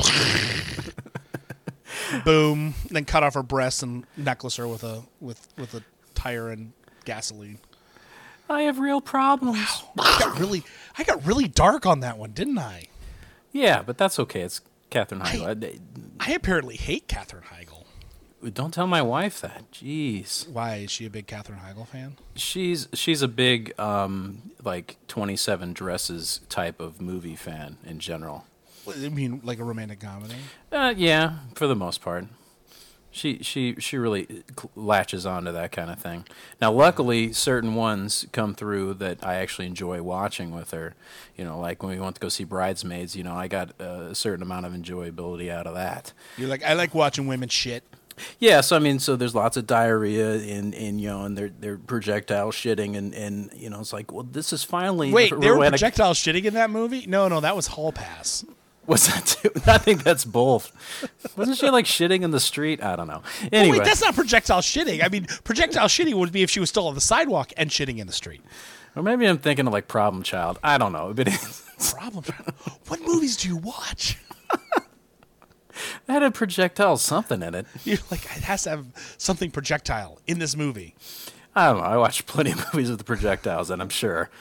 Boom. Then cut off her breasts and necklace her with a with with a tire and gasoline. I have real problems. I got really I got really dark on that one, didn't I? Yeah, but that's okay. It's Katherine Heigl. I apparently hate Katherine Heigl. Don't tell my wife that. Jeez. Why is she a big Katherine Heigl fan? She's she's a big um, like twenty-seven Dresses type of movie fan in general. I mean, like a romantic comedy. Uh, yeah, for the most part. She she she really latches onto that kind of thing. Now, luckily, certain ones come through that I actually enjoy watching with her. You know, like when we went to go see Bridesmaids. You know, I got a certain amount of enjoyability out of that. You're like, I like watching women shit. Yeah, so I mean, so there's lots of diarrhea in, in you know, and they're they're projectile shitting, and, and you know, it's like, well, this is finally wait, r- they were romantic- projectile shitting in that movie? No, no, that was Hall Pass. What's that too? I think that's both. Wasn't she like shitting in the street? I don't know. Anyway, Oh, wait, that's not projectile shitting. I mean, projectile shitting would be if she was still on the sidewalk and shitting in the street. Or maybe I'm thinking of like Problem Child. I don't know. But Problem Child. What movies do you watch? That had a projectile something in it. You're like, it has to have something projectile in this movie. I don't know. I watch plenty of movies with projectiles, and I'm sure.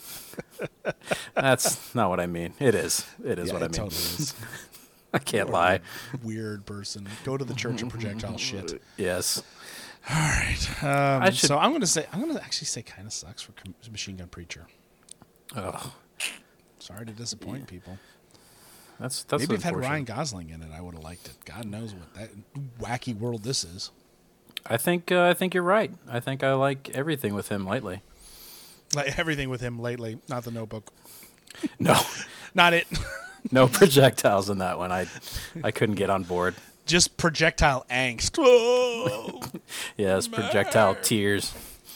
That's not what I mean. It is. It is Yeah, what I it mean. totally is. I can't You're lie. a weird person. Go to the church of projectile shit. Yes. All right. Um, I should- So I'm going to say, I'm going to actually say kind of sucks for Com- Machine Gun Preacher. Oh, Sorry to disappoint people. that's that's Maybe if it had unfortunate. Ryan Gosling in it, I would have liked it. God knows what that wacky world this is. I think uh, I think you're right. I think I like everything with him lately. Like everything with him lately, not the Notebook. No, Not it. no projectiles in that one. I I couldn't get on board. Just projectile angst. Oh, Yes, projectile tears.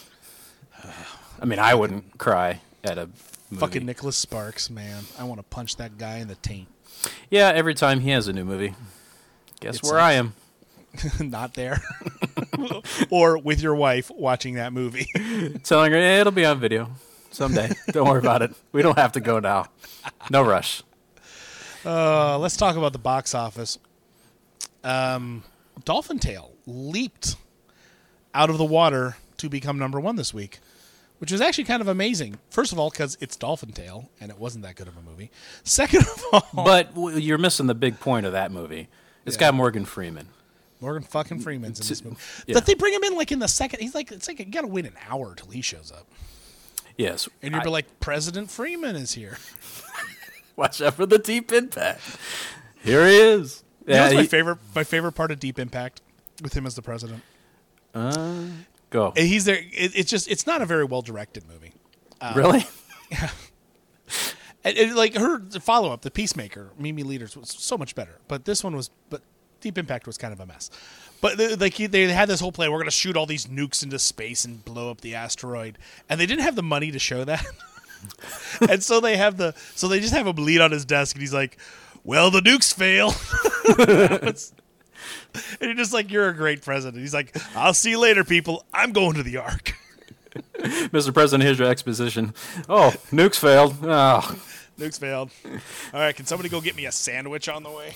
I mean, I wouldn't cry at a movie. fucking Nicholas Sparks, man. I want to punch that guy in the taint. Yeah, every time he has a new movie. Guess It where I sucks. am. Not there. Or with your wife watching that movie. Telling her, hey, it'll be on video someday. Don't worry about it. We don't have to go now. No rush. Uh, let's talk about the box office. Um, Dolphin Tale leaped out of the water to become number one this week, which was actually kind of amazing. First of all, because it's Dolphin Tale, and it wasn't that good of a movie. Second of all... But w- you're missing the big point of that movie. It's Yeah. got Morgan Freeman. Morgan fucking Freeman's in this movie. Yeah. But they bring him in like in the second... He's like, it's like you got to wait an hour till he shows up. Yes. And you're I- like, President Freeman is here. Watch out for the deep impact. Here he is. You know Yeah, what's my he- favorite? My favorite part of Deep Impact with him as the president. Uh, go. And he's there. It, it's just. It's not a very well directed movie. Um, Really? Yeah. And, and like her follow up, The Peacemaker, Mimi Leaders was so much better. But this one was. But Deep Impact was kind of a mess. But they, like he- they had this whole plan. We're going to shoot all these nukes into space and blow up the asteroid, and they didn't have the money to show that. And so they have the. So they just have him lean on his desk, and he's like, "Well, the nukes fail." It's- And you're just like, you're a great president. He's like, I'll see you later, people. I'm going to the Ark. Mister President, here's your exposition. Oh, nukes failed. Oh. Nukes failed. All right, can somebody go get me a sandwich on the way?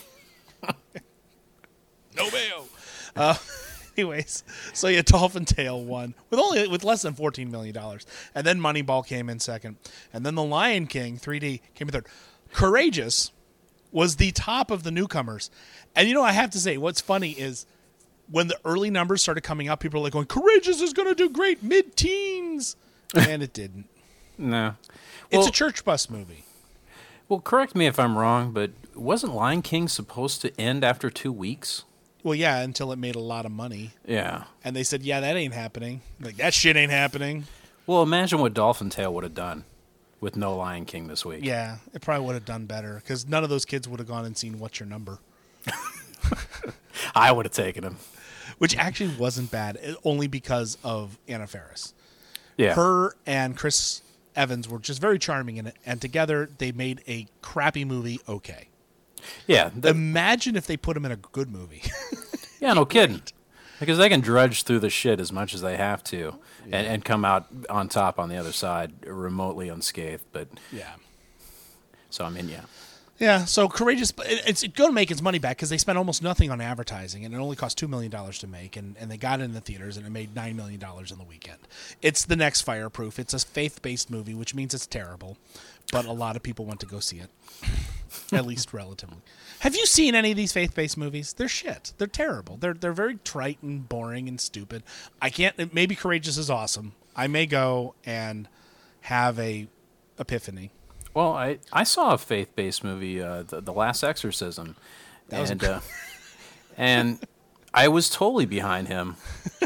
No mayo. Uh, anyways, so yeah, Dolphin Tale won with only with less than fourteen million dollars, and then Moneyball came in second, and then The Lion King three D came in third. Courageous was the top of the newcomers, and you know I have to say, what's funny is when the early numbers started coming out, people were like going, "Courageous is going to do great, mid-teens," and it didn't. No. It's Well- a church bus movie. Well, correct me if I'm wrong, but wasn't Lion King supposed to end after two weeks? Well, yeah, until it made a lot of money. Yeah. And they said, yeah, that ain't happening. Like, that shit ain't happening. Well, imagine what Dolphin Tale would have done with no Lion King this week. Yeah, it probably would have done better because none of those kids would have gone and seen What's Your Number. I would have taken him. Which actually wasn't bad, it- only because of Anna Faris. Yeah. Her and Chris Evans were just very charming in it, and together they made a crappy movie okay. Yeah. the- Imagine if they put him in a good movie. yeah, no kidding. Because they can drudge through the shit as much as they have to and, and come out on top on the other side remotely unscathed. But yeah. So, I mean, yeah. Yeah, so Courageous, it's going to make its money back because they spent almost nothing on advertising, and it only cost two million dollars to make, and, and they got it in the theaters, and it made nine million dollars in the weekend. It's the next Fireproof. It's a faith-based movie, which means it's terrible, but a lot of people went to go see it, at least relatively. Have you seen any of these faith-based movies? They're shit. They're terrible. They're they're very trite and boring and stupid. I can't, maybe Courageous is awesome. I may go and have a epiphany. Well, I, I saw a faith-based movie, uh, the, the Last Exorcism, That was and a- uh, and I was totally behind him.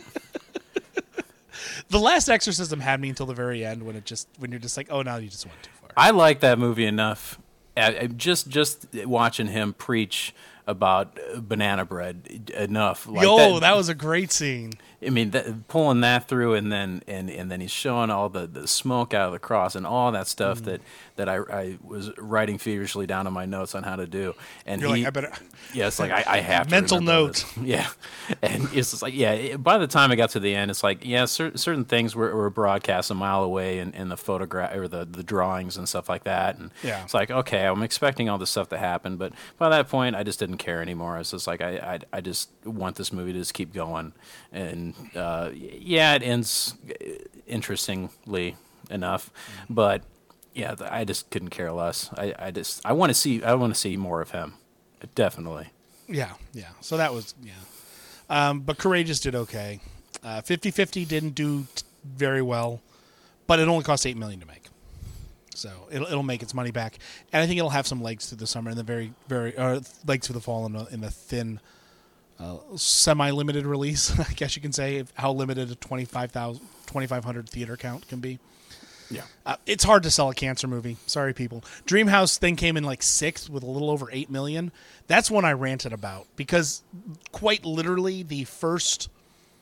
The Last Exorcism had me until the very end when it just when you're just like, oh, now you just went too far. I like that movie enough. I, I just just watching him preach about banana bread enough. Like Yo, that, that was a great scene. I mean, that, pulling that through, and then and, and then he's showing all the, the smoke out of the cross and all that stuff mm. that that I, I was writing feverishly down in my notes on how to do. And You're he, like, I better. Yeah, it's like I, I have to mental note. This. Yeah, and it's just like yeah. It, by the time I got to the end, it's like yeah, cer- certain things were, were broadcast a mile away in, in the photograph or the, the drawings and stuff like that. And yeah. it's like okay, I'm expecting all this stuff to happen, but by that point, I just didn't care anymore. I was just like I I, I just want this movie to just keep going, and. Uh, Yeah, it ends interestingly enough, but yeah, I just couldn't care less. I, I just I want to see I want to see more of him, definitely. Yeah, yeah. So that was yeah, um, but Courageous did okay. Uh, fifty-fifty didn't do t- very well, but it only cost eight million to make, so it'll it'll make its money back, and I think it'll have some legs through the summer and the very very uh, legs through the fall in the, in the thin. Uh, semi-limited release, I guess you can say, how limited a twenty-five thousand, twenty-five hundred theater count can be. Yeah. Uh, it's hard to sell a cancer movie. Sorry, people. Dreamhouse thing came in like sixth with a little over eight million. That's one I ranted about because quite literally the first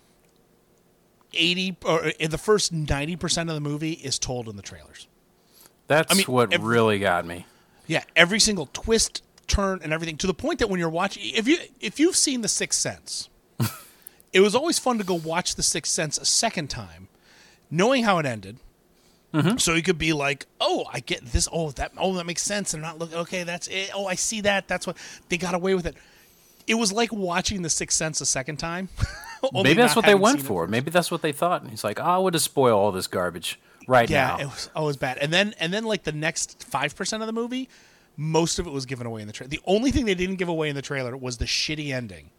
eighty or the first ninety percent of the movie is told in the trailers. That's I mean, what every, really got me. Yeah, every single twist, turn, and everything, to the point that when you're watching, if you if you've seen The Sixth Sense, it was always fun to go watch The Sixth Sense a second time, knowing how it ended. Mm-hmm. So you could be like, oh, I get this. Oh, that. Oh, that makes sense. And not look. Okay, that's it. Oh, I see that. That's what they got away with it. It was like watching The Sixth Sense a second time. Maybe that's what they went for. Maybe that's what they thought. And he's like, oh, I would have spoiled all this garbage right yeah, now. Yeah, it was always bad. And then and then like the next five percent of the movie. Most of it was given away in the trailer. The only thing they didn't give away in the trailer was the shitty ending.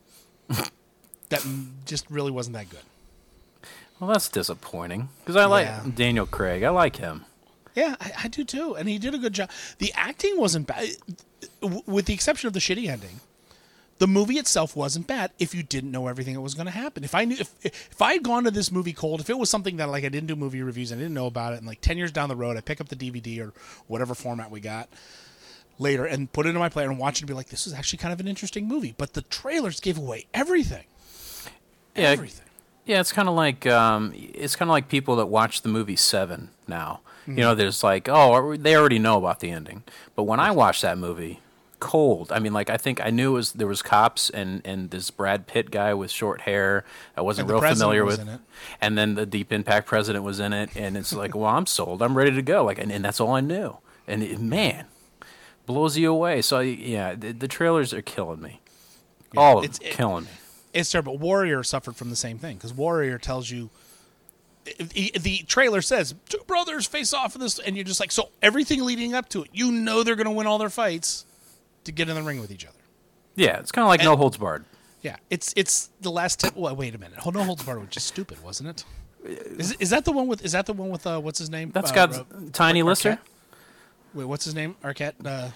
That just really wasn't that good. Well, that's disappointing because I like yeah. Daniel Craig. I like him. Yeah, I, I do too, and he did a good job. The acting wasn't bad, with the exception of the shitty ending. The movie itself wasn't bad if you didn't know everything that was going to happen. If I knew, if if I had gone to this movie cold, if it was something that like I didn't do movie reviews, and I didn't know about it, and like ten years down the road, I pick up the D V D or whatever format we got. Later and put it in my player and watch it and be like, this is actually kind of an interesting movie. But the trailers gave away everything. Yeah, everything. Yeah, it's kind of like um, it's kind of like people that watch the movie Seven now. Mm-hmm. You know, there's like, oh, they already know about the ending. But when I watched that movie, cold. I mean, like I think I knew it was there was cops and, and this Brad Pitt guy with short hair I wasn't real familiar with, and then the Deep Impact president was in it, and it's like, well, I'm sold. I'm ready to go. Like, and, and that's all I knew. And it, man. Blows you away. So yeah, the, the trailers are killing me. Yeah, All of it's, them it, killing me. It's terrible. Warrior suffered from the same thing because Warrior tells you the, the trailer says two brothers face off in this, and you're just like, so everything leading up to it, you know they're going to win all their fights to get in the ring with each other. Yeah, it's kind of like and, No Holds Barred. Yeah, it's it's the last. T- well, wait a minute. No Holds Barred was just stupid, wasn't it? Is is that the one with? Is that the one with? Uh, what's his name? That's uh, got uh, Tiny Arquette? Lister. Wait, what's his name? Arquette. Uh,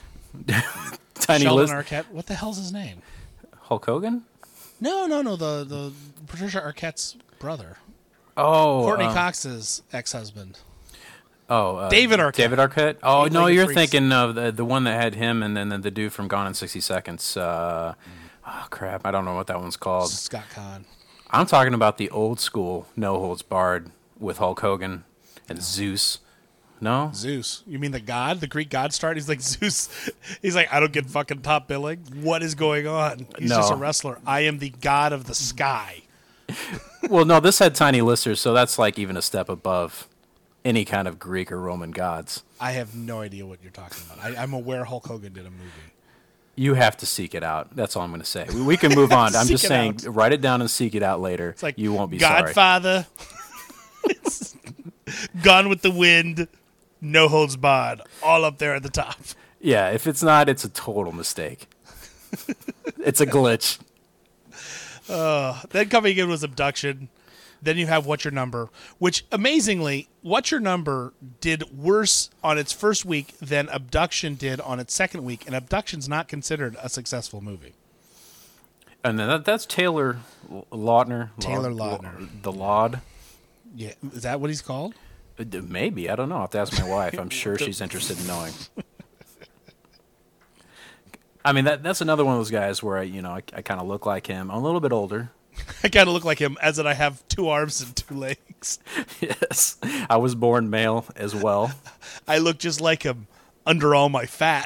Tiny Sheldon Lister. Arquette. What the hell's his name? Hulk Hogan. No, no, no. The the Patricia Arquette's brother. Oh, Courtney um, Cox's ex-husband. Oh, uh, David Arquette. David Arquette. Oh, Eight no, Legged you're Freaks. thinking of the the one that had him, and then the, the dude from Gone in sixty seconds. Uh, oh crap, I don't know what that one's called. Scott Conn. I'm talking about the old school No Holds Barred with Hulk Hogan and Zeus. No? Zeus. You mean the god? The Greek god started? He's like, Zeus. He's like, I don't get fucking top billing. What is going on? He's No. just a wrestler. I am the god of the sky. Well, no, this had tiny listers, so that's like even a step above any kind of Greek or Roman gods. I have no idea what you're talking about. I, I'm aware Hulk Hogan did a movie. You have to seek it out. That's all I'm going to say. We, we can move on. I'm Seek just it saying, out. write it down and seek it out later. It's like you won't be sorry. Godfather. Gone with the Wind. No Holds Barred. All up there at the top. Yeah, if it's not, it's a total mistake. It's a glitch. Uh, then coming in was Abduction. Then you have What's Your Number, which amazingly, What's Your Number did worse on its first week than Abduction did on its second week, and Abduction's not considered a successful movie. And then that, that's Taylor Lautner. Taylor Laud- Lautner. The Laud. Yeah, is that what he's called? Uh, Maybe. I don't know. I have to ask my wife. I'm sure she's interested in knowing. I mean, that that's another one of those guys where I, you know, I, I kind of look like him. I'm a little bit older. I kind of look like him, as in I have two arms and two legs. Yes. I was born male as well. I look just like him under all my fat.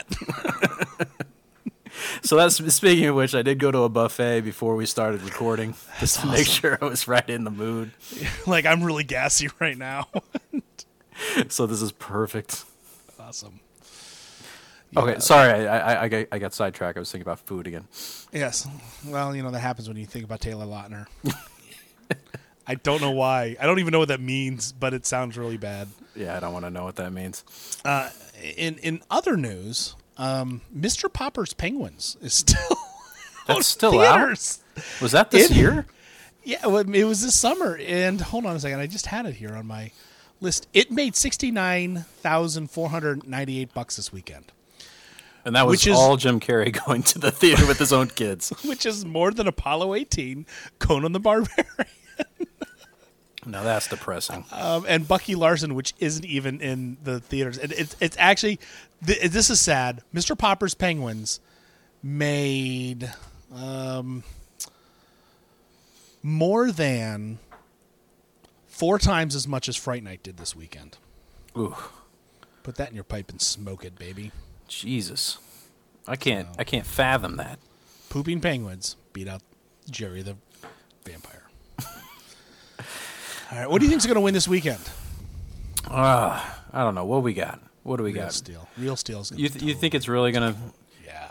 So that's speaking of which, I did go to a buffet before we started recording just That's to awesome. make sure I was right in the mood. Like, I'm really gassy right now. So this is perfect. Awesome. Okay, Yeah. sorry, I, I, I, got, I got sidetracked. I was thinking about food again. Yes. Well, you know, that happens when you think about Taylor Lautner. I don't know why. I don't even know what that means, but it sounds really bad. Yeah, I don't want to know what that means. Uh, in in other news, um, Mister Popper's Penguins is still That's still theaters. out? Was that this It- year? Yeah, well, it was this summer. And hold on a second, I just had it here on my list. It made sixty-nine thousand four hundred ninety-eight bucks this weekend. And that was Which is- all Jim Carrey going to the theater with his own kids. Which is more than Apollo eighteen, Conan the Barbarian. Now that's depressing. Um, and Bucky Larson, which isn't even in the theaters. It, it, it's actually, th- this is sad. Mister Popper's Penguins made um, more than four times as much as Fright Night did this weekend. Ooh. Put that in your pipe and smoke it, baby. Jesus. I can't I can't fathom that. Pooping Penguins beat out Jerry the Vampire. All right, what do you think's going to win this weekend? Uh, I don't know. What we got? What do we Real got? Steel. Real Steel's going You th- you think it's really going to... Yeah.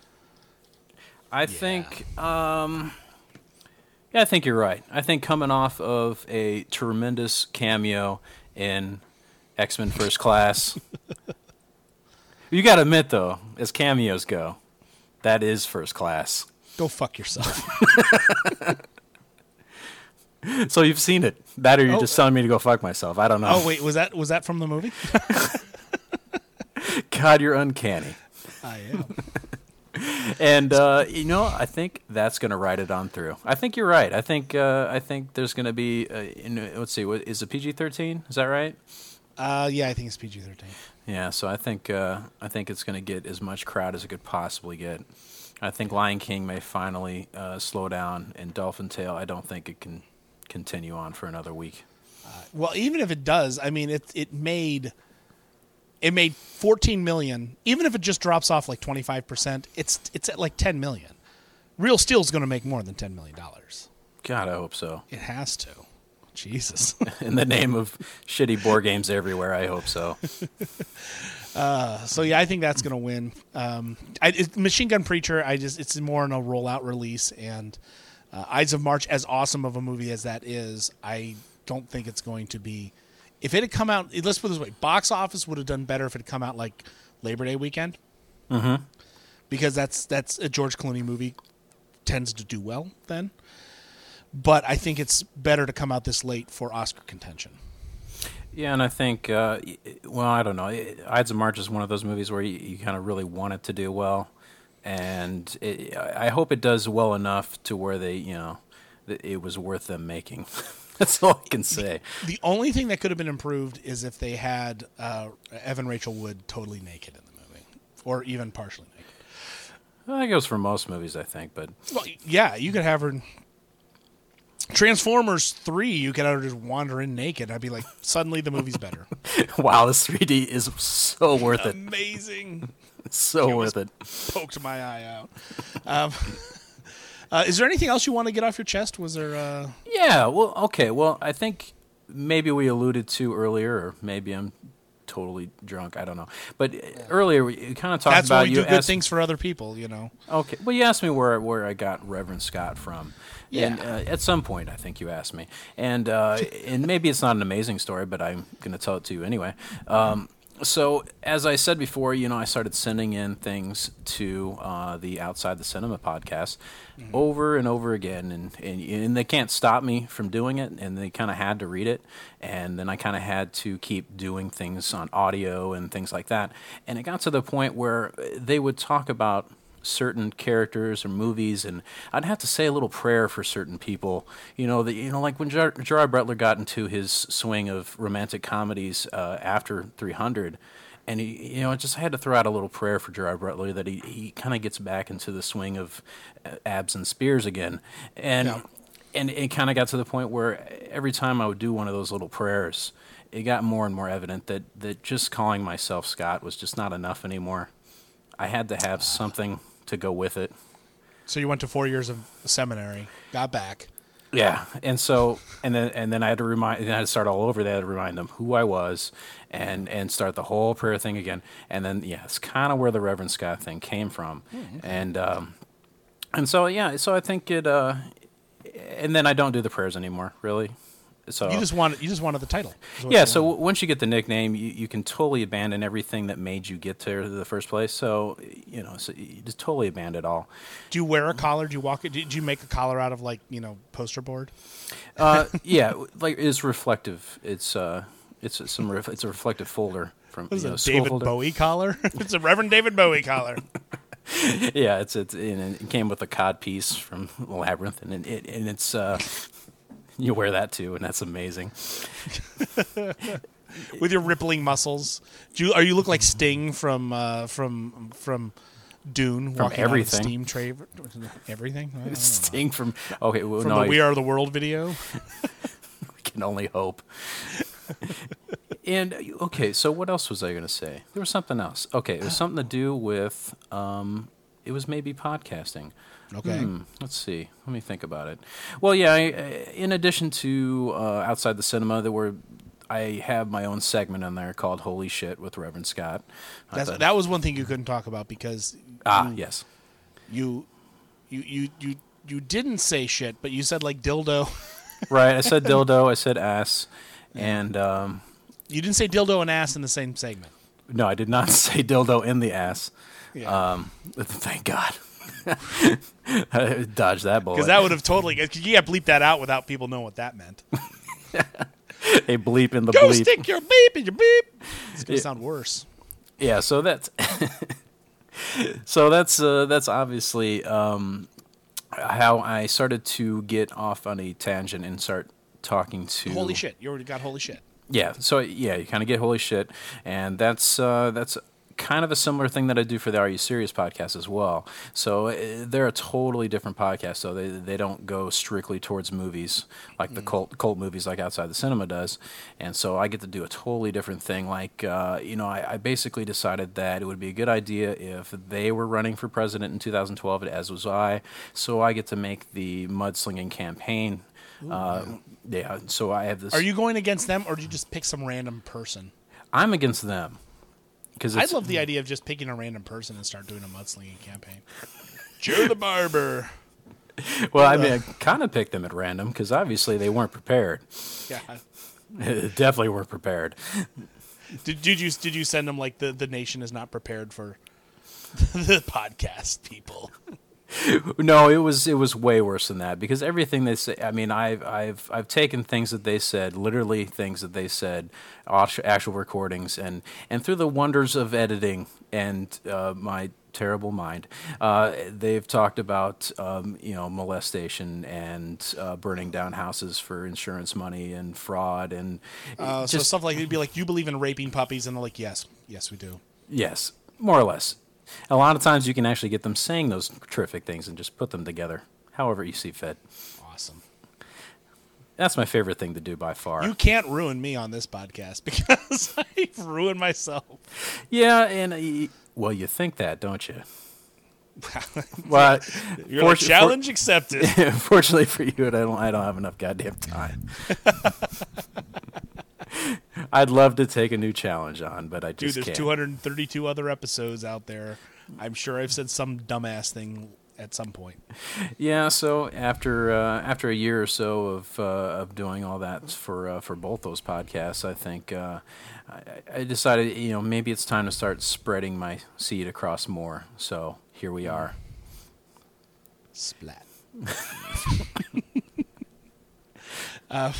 I think... Um, yeah, I think you're right. I think coming off of a tremendous cameo in X-Men First Class... You got to admit, though, as cameos go, that is First Class. Go fuck yourself. So you've seen it. That or you're Oh. just telling me to go fuck myself. I don't know. Oh, wait, was that was that from the movie? God, you're uncanny. I am. And uh, you know, I think that's going to ride it on through. I think you're right. I think uh, I think there's going to be. Uh, in, let's see, what, is it P G thirteen? Is that right? Uh, yeah, I think it's P G thirteen. Yeah, so I think uh, I think it's going to get as much crowd as it could possibly get. I think Lion King may finally uh, slow down, and Dolphin Tale, I don't think it can continue on for another week. Uh, well, even if it does, I mean, it it made it made fourteen million. Even if it just drops off like twenty-five percent, it's it's at like ten million. Real Steel's going to make more than ten million dollars. God, I hope so. It has to. Jesus. In the name of shitty board games everywhere, I hope so. Uh, so yeah, I think that's going to win. Um, I, it, Machine Gun Preacher, I just it's more in a rollout release, and uh, Ides of March, as awesome of a movie as that is, I don't think it's going to be. If it had come out, let's put it this way: box office would have done better if it had come out like Labor Day weekend, Mm-hmm. because that's that's a George Clooney movie, tends to do well then. But I think it's better to come out this late for Oscar contention. Yeah, and I think, uh, well, I don't know. Ides of March is one of those movies where you, you kind of really want it to do well, and it, I hope it does well enough to where they, you know, that it was worth them making. That's all I can say. The, the only thing that could have been improved is if they had uh, Evan Rachel Wood totally naked in the movie, or even partially naked. Well, that goes for most movies, I think, but Well, yeah, you could have her. In Transformers three, you could have her just wander in naked. I'd be like, suddenly the movie's better. wow, this three D is so worth it. Amazing. It's so It worth it. Poked my eye out. Um, uh, is there anything else you want to get off your chest? Was there? Uh... Yeah, well, okay. Well, I think maybe we alluded to earlier, or maybe I'm totally drunk. I don't know. But earlier, we kind of talked That's about why we you do good asked, things for other people, you know. Okay. Well, you asked me where where I got Reverend Scott from. Yeah. And uh, at some point, I think you asked me. And uh, and maybe it's not an amazing story, but I'm going to tell it to you anyway. Um, so, as I said before, you know, I started sending in things to uh, the Outside the Cinema podcast mm-hmm. over and over again, and, and and they can't stop me from doing it, and they kind of had to read it, and then I kind of had to keep doing things on audio and things like that, and it got to the point where they would talk about certain characters or movies, and I'd have to say a little prayer for certain people. You know, that you know, like when Ger- Gerard Butler got into his swing of romantic comedies uh, after three hundred, and he, you know, I just had to throw out a little prayer for Gerard Butler that he, he kind of gets back into the swing of uh, abs and spears again, and Yeah. and it kind of got to the point where every time I would do one of those little prayers, it got more and more evident that that just calling myself Scott was just not enough anymore. I had to have something to go with it. So you went to four years of seminary, got back. Yeah, and so and then and then I had to remind, and I had to start all over. They had to remind them who I was, and and start the whole prayer thing again. And then yeah, it's kind of where the Reverend Scott thing came from, Mm-hmm. and um, and so yeah, so I think it. Uh, and then I don't do the prayers anymore, really. So You just wanted you just wanted the title. is what yeah, you so wanted. w- once you get the nickname, you, you can totally abandon everything that made you get there in the first place. So, you know, so you just totally abandon it all. Do you wear a collar? Do you walk it? Did you make a collar out of like you know poster board? Uh, yeah, like it's reflective. It's uh, it's some ref- it's a reflective folder from What is you know, it, school David folder. Bowie collar? It's a Reverend David Bowie collar. Yeah, it's it's and it came with a cod piece from Labyrinth, and it, and it's uh, you wear that too, and that's amazing. With your rippling muscles. Do you, are you look like Sting from uh, from from Dune? From walking out of everything. Steam tray. Everything. I don't know. Sting from okay, well, From no, the We Are the World video. We can only hope. And okay, so what else was I going to say? There was something else. Okay, it was something to do with. Um, it was maybe podcasting. Okay. Hmm, let's see. Let me think about it. Well, yeah. I, I- in addition to uh, Outside the Cinema, there were. I have my own segment on there called "Holy Shit" with Reverend Scott. I That's, thought- that was one thing you couldn't talk about because ah you, yes. you you you you you didn't say shit, but you said like dildo. Right. I said dildo. I said ass, and um, You didn't say dildo and ass in the same segment. no, I did not say dildo in the ass. Yeah. Um, thank God. I dodged that bullet. Because that would have totally. Cause you can't bleep that out without people knowing what that meant. a bleep in the Go bleep. stick your beep in your beep. It's gonna Yeah. sound worse. Yeah, so that's so that's uh, that's obviously um, how I started to get off on a tangent and start talking to. Holy shit! You already got holy shit. Yeah, so yeah, you kind of get holy shit, and that's uh, that's kind of a similar thing that I do for the Are You Serious podcast as well. So uh, they're a totally different podcast. So they they don't go strictly towards movies like the cult cult movies like Outside the Cinema does, and so I get to do a totally different thing. Like uh, you know, I, I basically decided that it would be a good idea if they were running for president in two thousand twelve, as was I. So I get to make the mudslinging campaign. Ooh, uh, yeah, so I have this. Are you going against them, or do you just pick some random person? I'm against them. Because I love the idea of just picking a random person and start doing a mudslinging campaign. Joe the Barber. Well, I mean, I kind of picked them at random because obviously they weren't prepared. Yeah. Definitely weren't prepared. Did, did you did you send them like the, the nation is not prepared for the podcast people? No, it was it was way worse than that because everything they say. I mean, I've I've I've taken things that they said, literally things that they said, actual recordings, and and through the wonders of editing and uh, my terrible mind, uh, they've talked about um, you know molestation and uh, burning down houses for insurance money and fraud and Uh, so just stuff like it'd be like, you believe in raping puppies, and they're like, yes, yes, we do. yes, more or less. A lot of times you can actually get them saying those terrific things and just put them together, however you see fit. Awesome. That's my favorite thing to do by far. You can't ruin me on this podcast because I've ruined myself. Yeah, and uh, well, you think that, don't you? Well, You're like, challenge accepted. Fortunately for you, I don't. I don't have enough goddamn time. I'd love to take a new challenge on, but I Dude, just there's can't. two hundred thirty-two other episodes out there. I'm sure I've said some dumbass thing at some point. Yeah, so after uh, after a year or so of uh, of doing all that for uh, for both those podcasts, I think uh, I, I decided, you know, maybe it's time to start spreading my seed across more. So here we are. Splat. uh,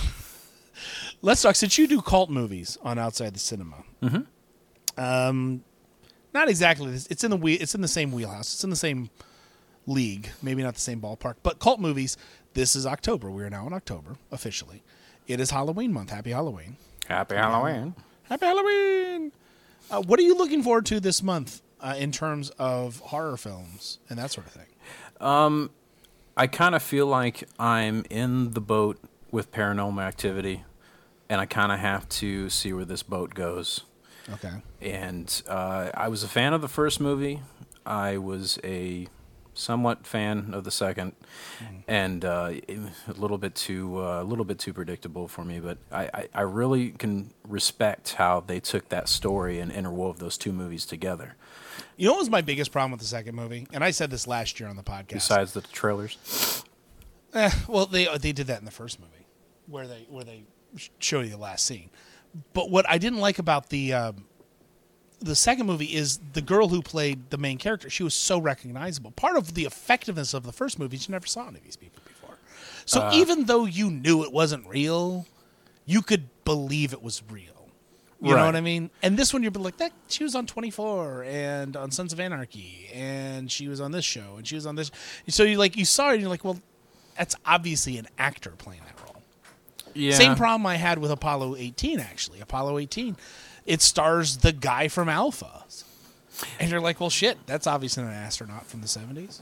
let's talk. Since you do cult movies on Outside the Cinema, mm-hmm. um, Not exactly. This. It's in the wheel. It's in the same wheelhouse. It's in the same league. Maybe not the same ballpark. But cult movies. This is October. We are now in October officially. It is Halloween month. Happy Halloween. Happy Halloween. Happy Halloween. Uh, what are you looking forward to this month uh, in terms of horror films and that sort of thing? Um, I kind of feel like I'm in the boat with Paranormal Activity, and I kind of have to see where this boat goes. Okay. And uh, I was a fan of the first movie. I was a somewhat fan of the second, mm. and uh, a little bit too uh, a little bit too predictable for me. But I, I, I really can respect how they took that story and interwove those two movies together. You know what was my biggest problem with the second movie? And I said this last year on the podcast. Besides the trailers? Eh, well, they they did that in the first movie, where they where they show you the last scene. But what I didn't like about the um, the second movie is the girl who played the main character. She was so recognizable. Part of the effectiveness of the first movie is you never saw any of these people before. So uh, even though you knew it wasn't real, you could believe it was real. You right. know what I mean? And this one, you'd be like, that she was on twenty-four and on Sons of Anarchy, and she was on this show, and she was on this. So you like you saw it, and you're like, well, that's obviously an actor playing that role. Yeah. Same problem I had with Apollo eighteen, actually. Apollo eighteen, it stars the guy from Alpha. And you're like, well, shit, that's obviously an astronaut from the seventies.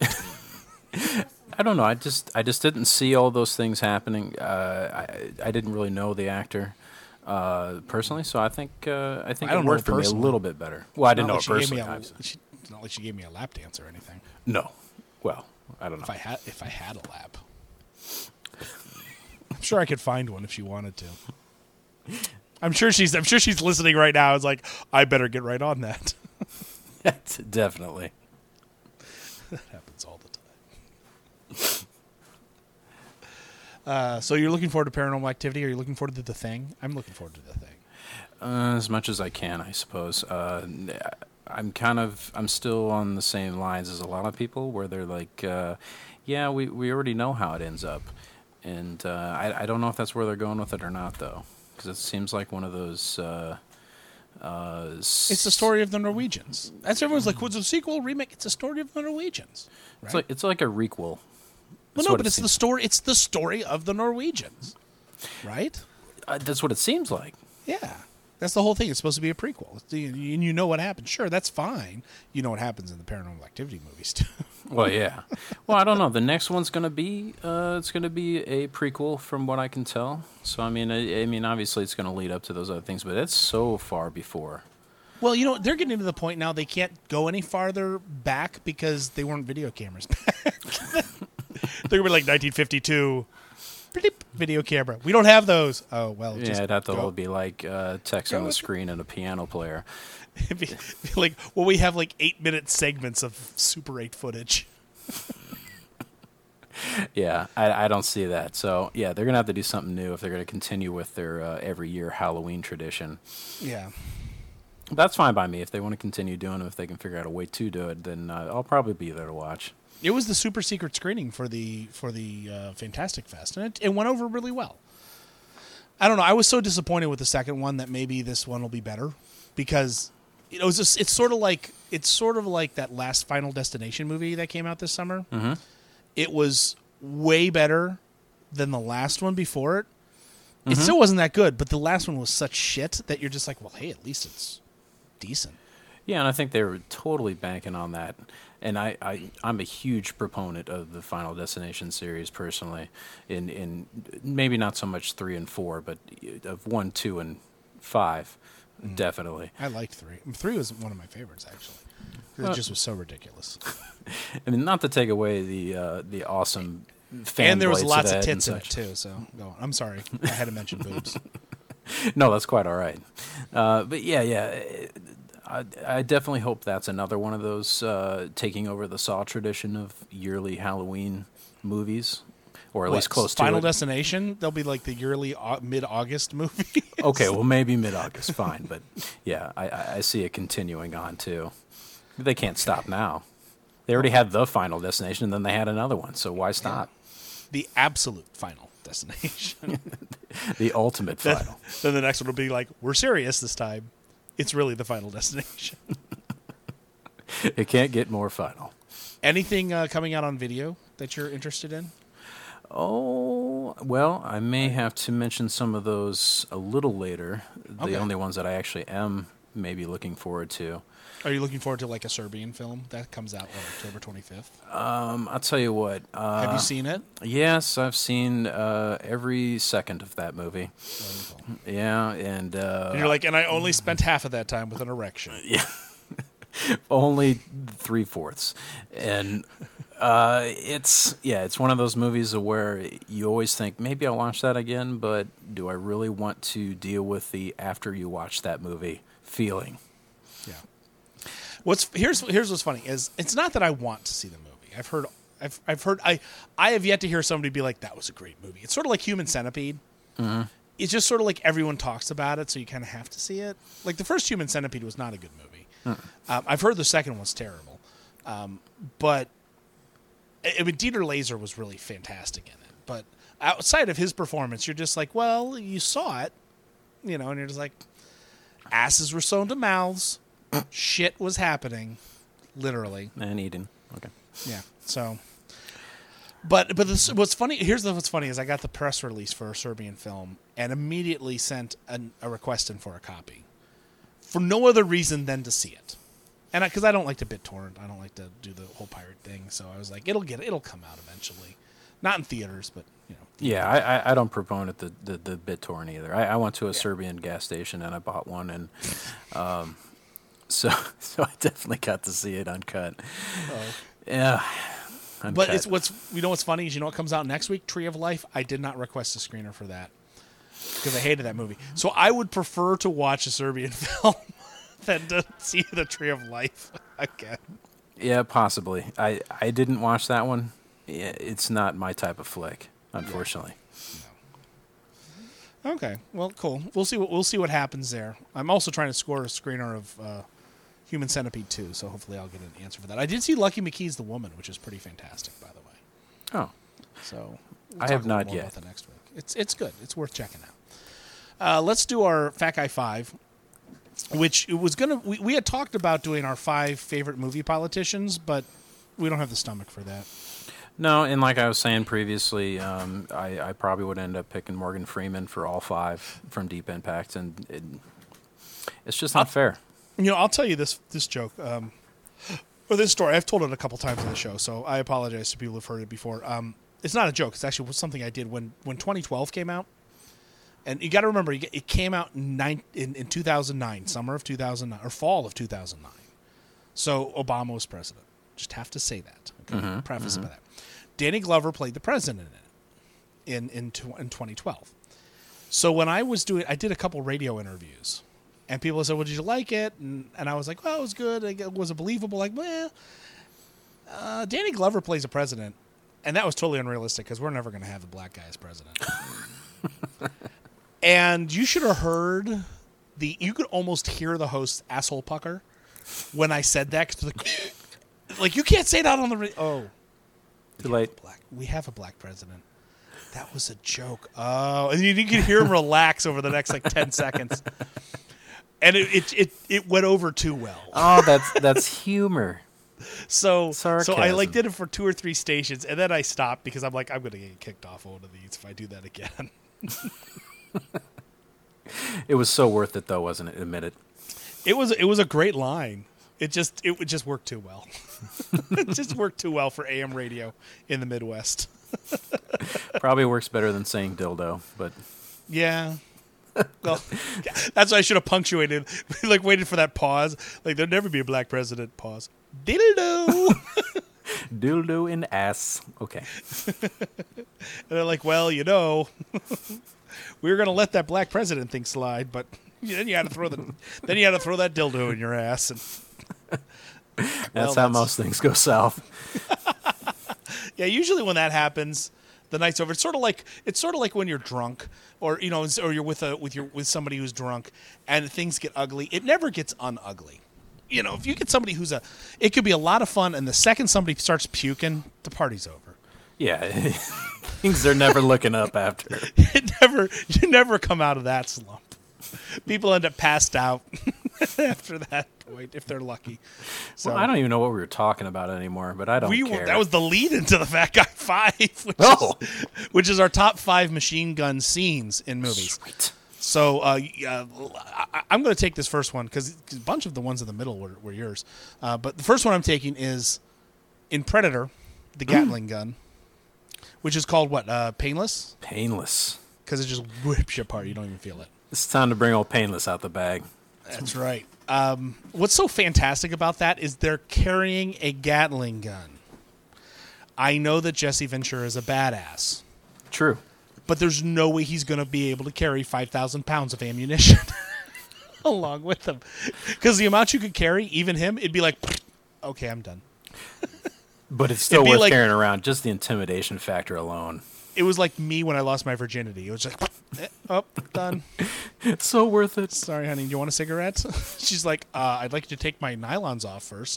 I don't know. I just I just didn't see all those things happening. Uh, I I didn't really know the actor uh, personally, so I think uh, I think I it worked for me a little bit better. Well, I didn't not know like it personally. A, she, it's not like she gave me a lap dance or anything. No. Well, I don't know. If I had if I had a lap. I'm sure I could find one if she wanted to. I'm sure she's. I'm sure she's listening right now. It's like I better get right on that. Definitely. That happens all the time. uh, so you're looking forward to Paranormal Activity? Are you looking forward to The Thing? I'm looking forward to The Thing. Uh, as much as I can, I suppose. Uh, I'm kind of. I'm still on the same lines as a lot of people, where they're like, uh, "Yeah, we we already know how it ends up." And uh, I, I don't know if that's where they're going with it or not, though, because it seems like one of those. Uh, uh, it's the story of the Norwegians. That's everyone's like, "What's a sequel, remake?" It's a story of the Norwegians. Right? It's like it's like a requel. Well, that's no, but it it's seems. the story. It's the story of the Norwegians, right? Uh, that's what it seems like. Yeah, that's the whole thing. It's supposed to be a prequel, and you know what happens. Sure, that's fine. You know what happens in the Paranormal Activity movies too. Well, yeah. Well, I don't know. The next one's going to be uh, it's going to be a prequel, from what I can tell. So, I mean, I, I mean, obviously, it's going to lead up to those other things, but it's so far before. Well, you know, they're getting to the point now they can't go any farther back because they weren't video cameras back. They're going to be like nineteen fifty-two. Video camera. We don't have those. Oh, well. Yeah, just it'd have to go. be like uh, text go on the screen and a piano player. It'd be, be like, well, we have like eight minute segments of Super eight footage. Yeah, I, I don't see that. So, yeah, they're going to have to do something new if they're going to continue with their uh, every year Halloween tradition. Yeah. That's fine by me. If they want to continue doing it, if they can figure out a way to do it, then uh, I'll probably be there to watch. It was the super secret screening for the for the uh, Fantastic Fest, and it, it went over really well. I don't know. I was so disappointed with the second one that maybe this one will be better, because it was just, it's sort of like it's sort of like that last Final Destination movie that came out this summer. Mm-hmm. It was way better than the last one before it. Mm-hmm. It still wasn't that good, but the last one was such shit that you're just like, well, hey, at least it's decent. Yeah, and I think they were totally banking on that. And I, I, I'm a huge proponent of the Final Destination series personally. In, in maybe not so much three and four, but of one, two, and five, mm. definitely. I liked three. Three was one of my favorites, actually. It well, just was so ridiculous. I mean, not to take away the uh, the awesome fan and there was lots of of tits in it too. So go on. I'm sorry, I had to mention boobs. No, that's quite all right. Uh, but yeah, yeah. I, I definitely hope that's another one of those uh, taking over the Saw tradition of yearly Halloween movies, or at what, least close Final to it. Final Destination, they'll be like the yearly uh, mid-August movie. Okay, well, maybe mid-August, fine. But yeah, I, I see it continuing on, too. They can't stop now. They already had the Final Destination, and then they had another one, so why stop? The absolute Final Destination. The ultimate final. Then, then the next one will be like, we're serious this time. It's really the Final Destination. It can't get more final. Anything uh, coming out on video that you're interested in? Oh, well, I may have to mention some of those a little later. The Okay. only ones that I actually am maybe looking forward to. Are you looking forward to like a Serbian film that comes out on October twenty-fifth? Um, I'll tell you what. Uh, Have you seen it? Yes, I've seen uh, every second of that movie. Wonderful. Yeah, and, uh, And you're like, and I only spent half of that time with an erection. Yeah. Only three fourths. And uh, it's, yeah, it's one of those movies where you always think, maybe I'll watch that again, but do I really want to deal with the after you watch that movie feeling? Yeah. What's here's here's what's funny is it's not that I want to see the movie. I've heard I've I've heard I I have yet to hear somebody be like, that was a great movie. It's sort of like Human Centipede. Mm-hmm. It's just sort of like everyone talks about it, so you kind of have to see it. Like the first Human Centipede was not a good movie. Um, I've heard the second one's terrible, um, but I I mean Dieter Laser was really fantastic in it. But outside of his performance, you're just like, well, you saw it, you know, and you're just like, asses were sewn to mouths. Shit was happening, literally. And eating. Okay. Yeah. So, but but this, what's funny? Here's the, what's funny is I got the press release for a Serbian film and immediately sent an, a request in for a copy, for no other reason than to see it, and because I, I don't like to BitTorrent, I don't like to do the whole pirate thing. So I was like, it'll get it'll come out eventually, not in theaters, but you know. Yeah, I, I, I don't proponent the the, the BitTorrent either. I, I went to a yeah. Serbian gas station and I bought one and. Um, So, so I definitely got to see it uncut. Oh. Yeah, uncut. But it's what's you know what's funny is you know what comes out next week, Tree of Life. I did not request a screener for that because I hated that movie. So I would prefer to watch a Serbian film than to see the Tree of Life again. Yeah, possibly. I, I didn't watch that one. Yeah, it's not my type of flick, unfortunately. Yeah. No. Okay, well, cool. We'll see what we'll see what happens there. I'm also trying to score a screener of. Uh, Human Centipede two, so hopefully I'll get an answer for that. I did see Lucky McKee's The Woman, which is pretty fantastic, by the way. Oh. So we'll I have not yet. About that next week. It's it's good. It's worth checking out. Uh, let's do our Fat Guy five, which it was gonna. We, we had talked about doing our five favorite movie politicians, but we don't have the stomach for that. No, and like I was saying previously, um, I, I probably would end up picking Morgan Freeman for all five from Deep Impact, and it, it's just not I'll, fair. You know, I'll tell you this this joke, um, or this story. I've told it a couple times on the show, so I apologize to people who've heard it before. Um, it's not a joke. It's actually something I did when, when twenty twelve came out. And you got to remember, it came out in, nine, in, in two thousand nine, summer of two thousand nine, or fall of two thousand nine. So Obama was president. Just have to say that. Okay? Mm-hmm, Preface mm-hmm. it by that. Danny Glover played the president in it in, in, in twenty twelve. So when I was doing, I did a couple radio interviews. And people said, well, did you like it? And, and I was like, well, it was good. It was it believable? Like, well, uh, Danny Glover plays a president. And that was totally unrealistic because we're never going to have the black guy as president. And you should have heard the, you could almost hear the host's asshole pucker when I said that. Cause the, like, you can't say that on the radio. Oh. Too late. Black, we have a black president. That was a joke. Oh. And you, you could hear him relax over the next, like, ten seconds. And it, it it it went over too well. Oh, that's that's humor. So Sarcasm. so I like did it for two or three stations, and then I stopped because I'm like, I'm gonna get kicked off of one of these if I do that again. It was so worth it, though, wasn't it? Admit it. It was it was a great line. It just it would just work too well. It just worked too well for A M radio in the Midwest. Probably works better than saying dildo, but yeah. Well, that's why I should have punctuated, like waited for that pause. Like there'll never be a black president. Pause. Dildo. Dildo in ass. Okay. And they're like, well, you know, we were gonna let that black president thing slide, but then you had to throw the then you had to throw that dildo in your ass. And that's well, how that's... most things go south. Yeah, usually when that happens, the night's over. It's sort of like it's sort of like when you're drunk, or you know, or you're with a with your with somebody who's drunk, and things get ugly. It never gets unugly. You know, if you get somebody who's a, it could be a lot of fun, and the second somebody starts puking, the party's over. Yeah, things are never looking up after. It never, you never come out of that slump. People end up passed out. after that point, if they're lucky. So well, I don't even know what we were talking about anymore, but I don't we care. Were, that was the lead into the Fat Guy Five, which, oh. is, which is our top five machine gun scenes in movies. Sweet. So uh, uh, I, I'm going to take this first one because a bunch of the ones in the middle were, were yours. Uh, but the first one I'm taking is in Predator, the Gatling mm. gun, which is called what? Uh, Painless? Painless. Because it just whips you apart. You don't even feel it. It's time to bring old Painless out the bag. That's right. Um, what's so fantastic about that is they're carrying a Gatling gun. I know that Jesse Ventura is a badass. True. But there's no way he's going to be able to carry five thousand pounds of ammunition along with him. Because the amount you could carry, even him, it'd be like, okay, I'm done. But it's still worth like, carrying around, just the intimidation factor alone. It was like me when I lost my virginity. It was like, eh, oh, done. It's so worth it. Sorry, honey, do you want a cigarette? She's like, uh, I'd like you to take my nylons off first.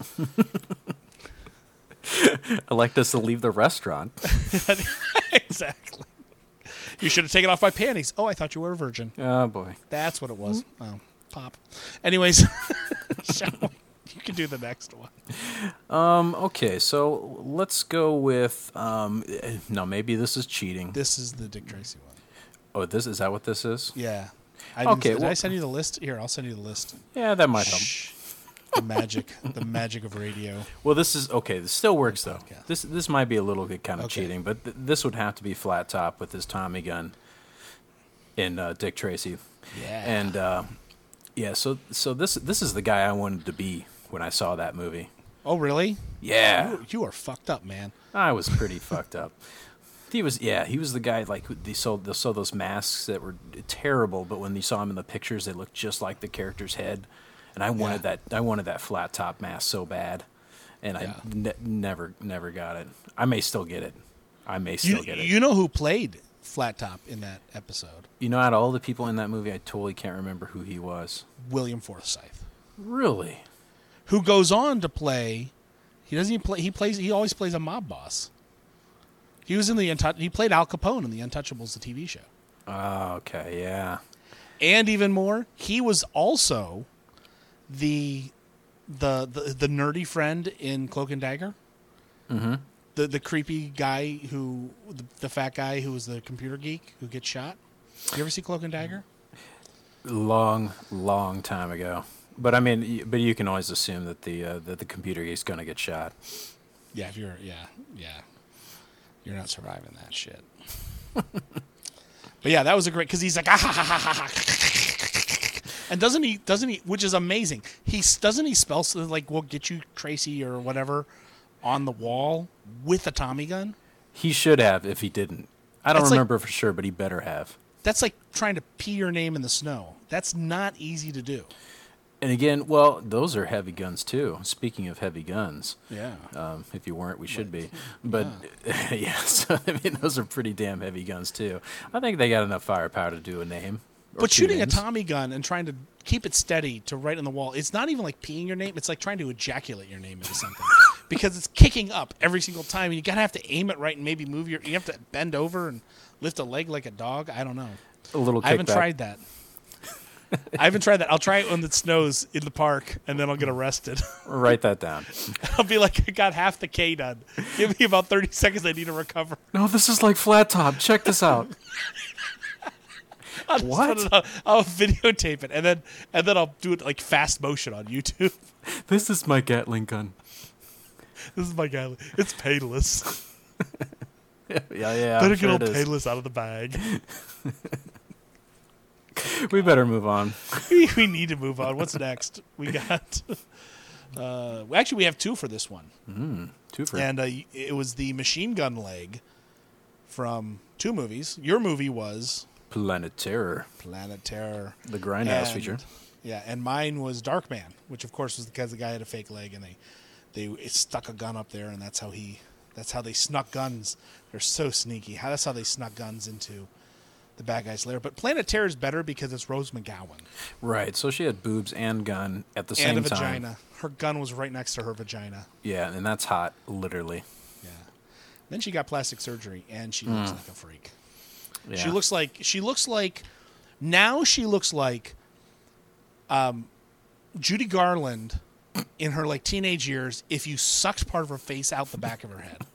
I'd like us to leave the restaurant. Exactly. You should have taken off my panties. Oh, I thought you were a virgin. Oh, boy. That's what it was. Oh, pop. Anyways, you can do the next one. Um. Okay, so let's go with... Um, no, maybe this is cheating. This is the Dick Tracy one. Oh, this is that what this is? Yeah. I okay. Did well, I send you the list? Here, I'll send you the list. Yeah, that might help. Shh. The magic, the magic of radio. Well, this is okay. This still works though. This this might be a little bit kind of okay. cheating, but th- this would have to be Flat Top with his Tommy gun in uh, Dick Tracy. Yeah. And uh, yeah, so so this this is the guy I wanted to be when I saw that movie. Oh, really? Yeah. You, you are fucked up, man. I was pretty fucked up. He was, yeah, he was the guy, like, who, they sold, they sold those masks that were terrible, but when you saw him in the pictures, they looked just like the character's head. And I wanted yeah. that, I wanted that flat top mask so bad. And yeah. I ne- never, never got it. I may still get it. I may still you, get it. You know who played Flat Top in that episode? You know, out of all the people in that movie, I totally can't remember who he was. William Forsythe. Really? Who goes on to play, he doesn't even play, he plays, he always plays a mob boss. He was in the Untouch- he played Al Capone in the Untouchables, the T V show. Oh, okay, yeah. And even more, he was also the the the, the nerdy friend in Cloak and Dagger. Mm-hmm. The the creepy guy who the, the fat guy who was the computer geek who gets shot. You ever see Cloak and Dagger? Long, long time ago. But I mean, but you can always assume that the uh, that the computer geek's going to get shot. Yeah, if you're, yeah, yeah, you're not surviving that shit. But yeah, that was a great because he's like, ah, ha, ha, ha, ha. And doesn't he? Doesn't he? Which is amazing. He doesn't he spell something like "We'll get you, Tracy" or whatever on the wall with a Tommy gun? He should have if he didn't. I don't That's remember like, for sure, but he better have. That's like trying to pee your name in the snow. That's not easy to do. And again, well, those are heavy guns too. Speaking of heavy guns, yeah. Um, if you weren't, we should be. But yeah, yeah so, I mean, those are pretty damn heavy guns too. I think they got enough firepower to do a name. But shooting names. a Tommy gun and trying to keep it steady to right on the wall, it's not even like peeing your name. It's like trying to ejaculate your name into something because it's kicking up every single time. And you gotta have to aim it right and maybe move your. You have to bend over and lift a leg like a dog. I don't know. A little. I haven't kickback. tried that. I haven't tried that. I'll try it when it snows in the park, and then I'll get arrested. Write that down. I'll be like, I got half the K done. Give me about thirty seconds. I need to recover. No, this is like Flat Top. Check this out. I'll what? It I'll videotape it, and then and then I'll do it like fast motion on YouTube. This is my Gatling gun. This is my Gatling. It's painless. yeah, yeah. yeah Better sure get all painless out of the bag. We better move on. we, we need to move on. What's next? We got. Uh, actually, we have two for this one. Mm, two for. And uh, it was the machine gun leg from two movies. Your movie was Planet Terror. Planet Terror. The Grindhouse feature. Yeah, and mine was Darkman, which of course was because the guy had a fake leg and they they stuck a gun up there, and that's how he that's how they snuck guns. They're so sneaky. How that's how they snuck guns into the bad guy's lair. But Planet Terror is better because it's Rose McGowan. Right. So she had boobs and gun at the and same a time. vagina. Her gun was right next to her vagina. Yeah, and that's hot, literally. Yeah. Then she got plastic surgery, and she looks mm. like a freak. Yeah. She looks like she looks like now she looks like um Judy Garland in her like teenage years if you sucked part of her face out the back of her head.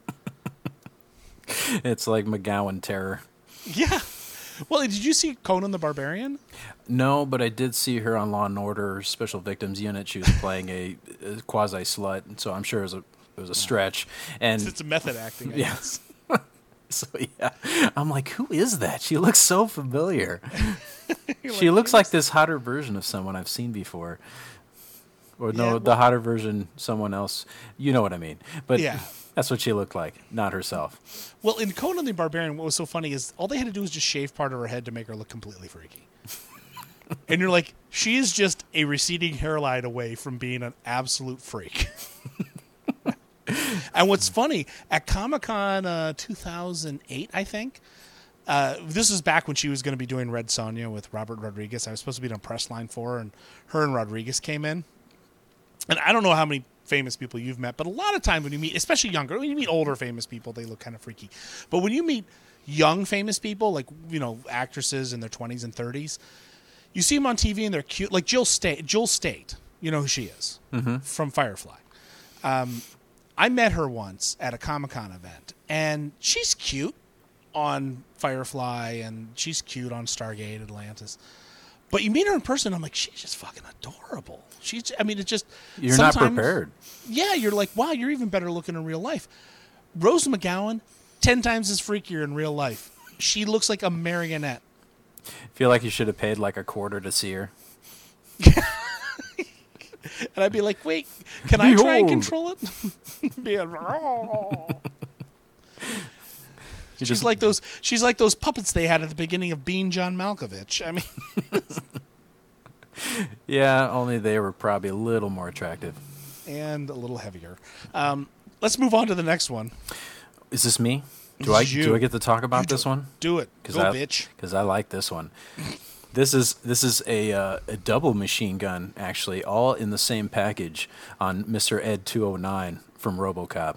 It's like McGowan terror. Yeah. Well, did you see Conan the Barbarian? No, but I did see her on Law and Order Special Victims Unit. She was playing a, a quasi slut, so I'm sure it was a it was a stretch. And it's a method acting, I yeah. guess. So yeah, I'm like, who is that? She looks so familiar. She like, looks like this hotter version of someone I've seen before. Or no, yeah, well, the hotter version, someone else. You know what I mean. But yeah. That's what she looked like, not herself. Well, in Conan the Barbarian, what was so funny is all they had to do was just shave part of her head to make her look completely freaky. And you're like, she is just a receding hairline away from being an absolute freak. And what's funny, at Comic-Con uh, two thousand eight, I think, uh, this is back when she was going to be doing Red Sonja with Robert Rodriguez. I was supposed to be on press line for her, and her and Rodriguez came in. And I don't know how many famous people you've met, but a lot of times when you meet, especially younger, when you meet older famous people, they look kind of freaky. But when you meet young famous people, like, you know, actresses in their twenties and thirties, you see them on T V and they're cute. Like Jill State, Jill State, you know who she is, mm-hmm. from Firefly. Um, I met her once at a Comic-Con event, and she's cute on Firefly, and she's cute on Stargate Atlantis. But you meet her in person, I'm like, she's just fucking adorable. She's, I mean, it's just... You're not prepared. Yeah, you're like, wow, you're even better looking in real life. Rose McGowan, ten times as freakier in real life. She looks like a marionette. Feel like you should have paid like a quarter to see her. And I'd be like, wait, can I try and control it? Be a, oh. She's just like those. She's like those puppets they had at the beginning of Being John Malkovich. I mean, yeah, only they were probably a little more attractive and a little heavier. Um, let's move on to the next one. Is this me? Do I do I get to talk about this one? Do it, Cause go I, bitch. Because I like this one. This is this is a uh, a double machine gun, actually, all in the same package on Mister Ed two oh nine from RoboCop.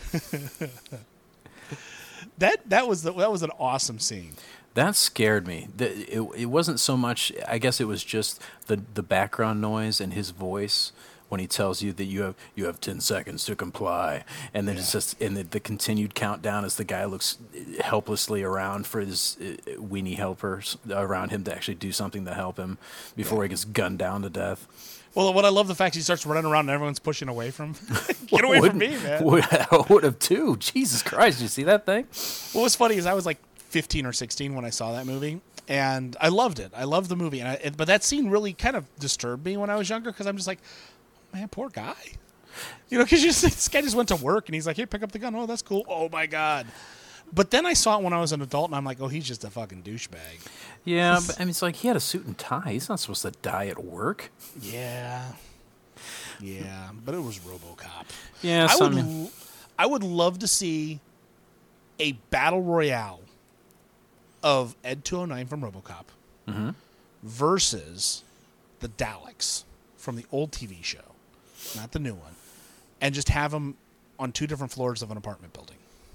That that was the, that was an awesome scene. That scared me. It, it wasn't so much. I guess it was just the the background noise and his voice when he tells you that you have you have ten seconds to comply, and then yeah. it's just and the, the continued countdown as the guy looks helplessly around for his uh, weenie helpers around him to actually do something to help him before yeah. he gets gunned down to death. Well, what I love the fact he starts running around and everyone's pushing away from him. Get away from me, man. I would have too. Jesus Christ, you see that thing? What was funny is I was like fifteen or sixteen when I saw that movie, and I loved it. I loved the movie, and I, but that scene really kind of disturbed me when I was younger because I'm just like, oh, man, poor guy. You know, because this guy just went to work, and he's like, here, pick up the gun. Oh, that's cool. Oh, my God. But then I saw it when I was an adult, and I'm like, oh, he's just a fucking douchebag. Yeah, but I mean, it's like he had a suit and tie. He's not supposed to die at work. Yeah. Yeah, but it was RoboCop. Yeah, I would, l- I would love to see a battle royale of Ed two oh nine from RoboCop mm-hmm. versus the Daleks from the old T V show, not the new one, and just have them on two different floors of an apartment building.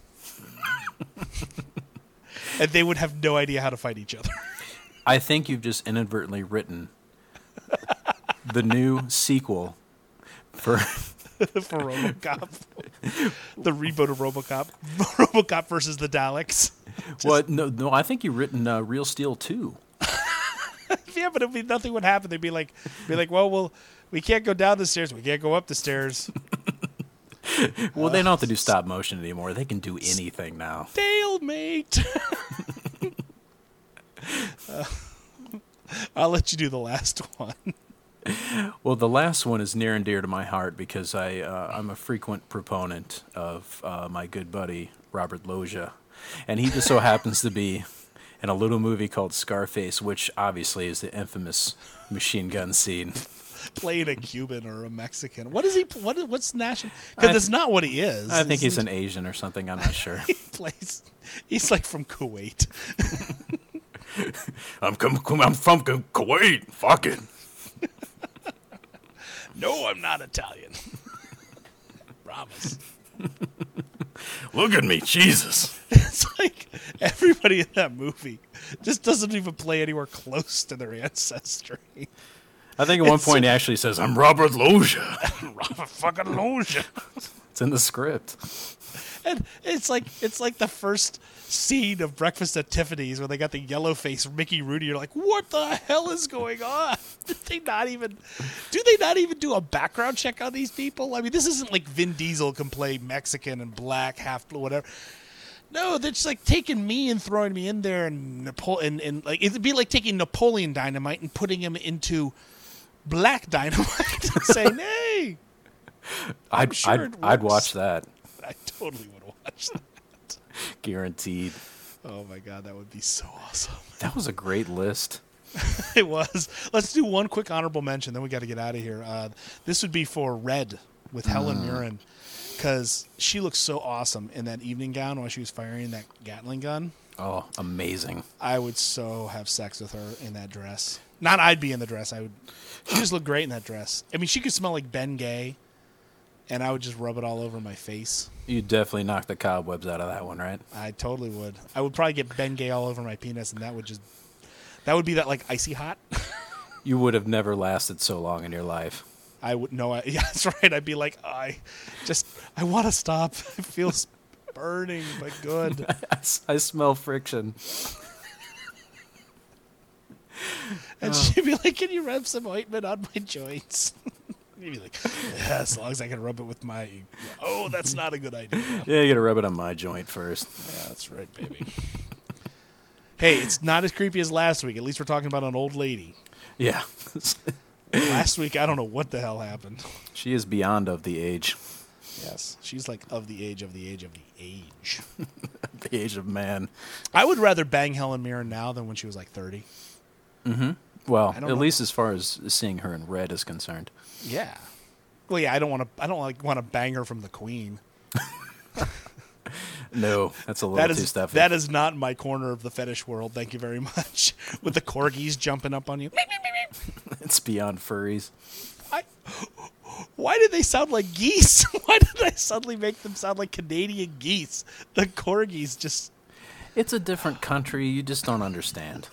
And they would have no idea how to fight each other. I think you've just inadvertently written the new sequel for for RoboCop, the reboot of RoboCop, RoboCop versus the Daleks. Just... Well, no, no, I think you've written uh, Real Steel two. Yeah, but it'd be, nothing would happen. They'd be like, be like, well, well, we can't go down the stairs, we can't go up the stairs. Well, they don't have to do stop motion anymore. They can do anything now. Stalemate. uh, I'll let you do the last one. Well, the last one is near and dear to my heart because I, uh, I'm a frequent proponent of uh, my good buddy, Robert Loggia. And he just so happens to be in a little movie called Scarface, which obviously is the infamous machine gun scene. Playing a Cuban or a Mexican. What is he? What? What's national? Because it's not what he is. I think he's an Asian or something. I'm not sure. He plays. He's like from Kuwait. I'm com- I'm from Kuwait. Fucking. No, I'm not Italian. Promise. Look at me, Jesus. It's like everybody in that movie just doesn't even play anywhere close to their ancestry. I think at one It's point so- he actually says, "I'm Robert Loggia." Robert fucking Loggia. It's in the script. And it's like it's like the first scene of Breakfast at Tiffany's when they got the yellow face Mickey Rooney. You're like, what the hell is going on? Did they not even do they not even do a background check on these people? I mean, this isn't like Vin Diesel can play Mexican and black, half blue, whatever. No, they're just like taking me and throwing me in there and Napo- and, and like it'd be like taking Napoleon Dynamite and putting him into Black Dynamite and saying, hey. I'm I'd sure I'd, it I'd works. watch that. I totally would watch that. Guaranteed. Oh my god, that would be so awesome. That was a great list. It was. Let's do one quick honorable mention, then we got to get out of here. Uh, this would be for Red with Helen Mm. Mirren, because she looks so awesome in that evening gown while she was firing that Gatling gun. Oh, amazing. I would so have sex with her in that dress. Not I'd be in the dress. I would. She just looked great in that dress. I mean, she could smell like Ben Gay, and I would just rub it all over my face. You definitely knocked the cobwebs out of that one, right? I totally would. I would probably get Ben Gay all over my penis, and that would just that would be that like icy hot. You would have never lasted so long in your life. I would no. I, yeah, that's right. I'd be like, I just I want to stop. It feels burning, but good. I, I smell friction. And she'd be like, "Can you rub some ointment on my joints?" You'd be like, "Yeah, as long as I can rub it with my." Oh, that's not a good idea. Yeah, you got to rub it on my joint first. Yeah, that's right, baby. Hey, it's not as creepy as last week. At least we're talking about an old lady. Yeah. Last week, I don't know what the hell happened. She is beyond of the age. Yes, she's like of the age of the age of the age. The age of man. I would rather bang Helen Mirren now than when she was like thirty. Mm-hmm. Well, I at don't know. least as far as seeing her in red is concerned. Yeah. Well, yeah, I don't want to. I don't like want to bang her from the Queen. No, that's a little That too is stuffy. that is not my corner of the fetish world. Thank you very much. With the corgis jumping up on you. It's beyond furries. I, why did they sound like geese? Why did I suddenly make them sound like Canadian geese? The corgis just. It's a different country. You just don't understand.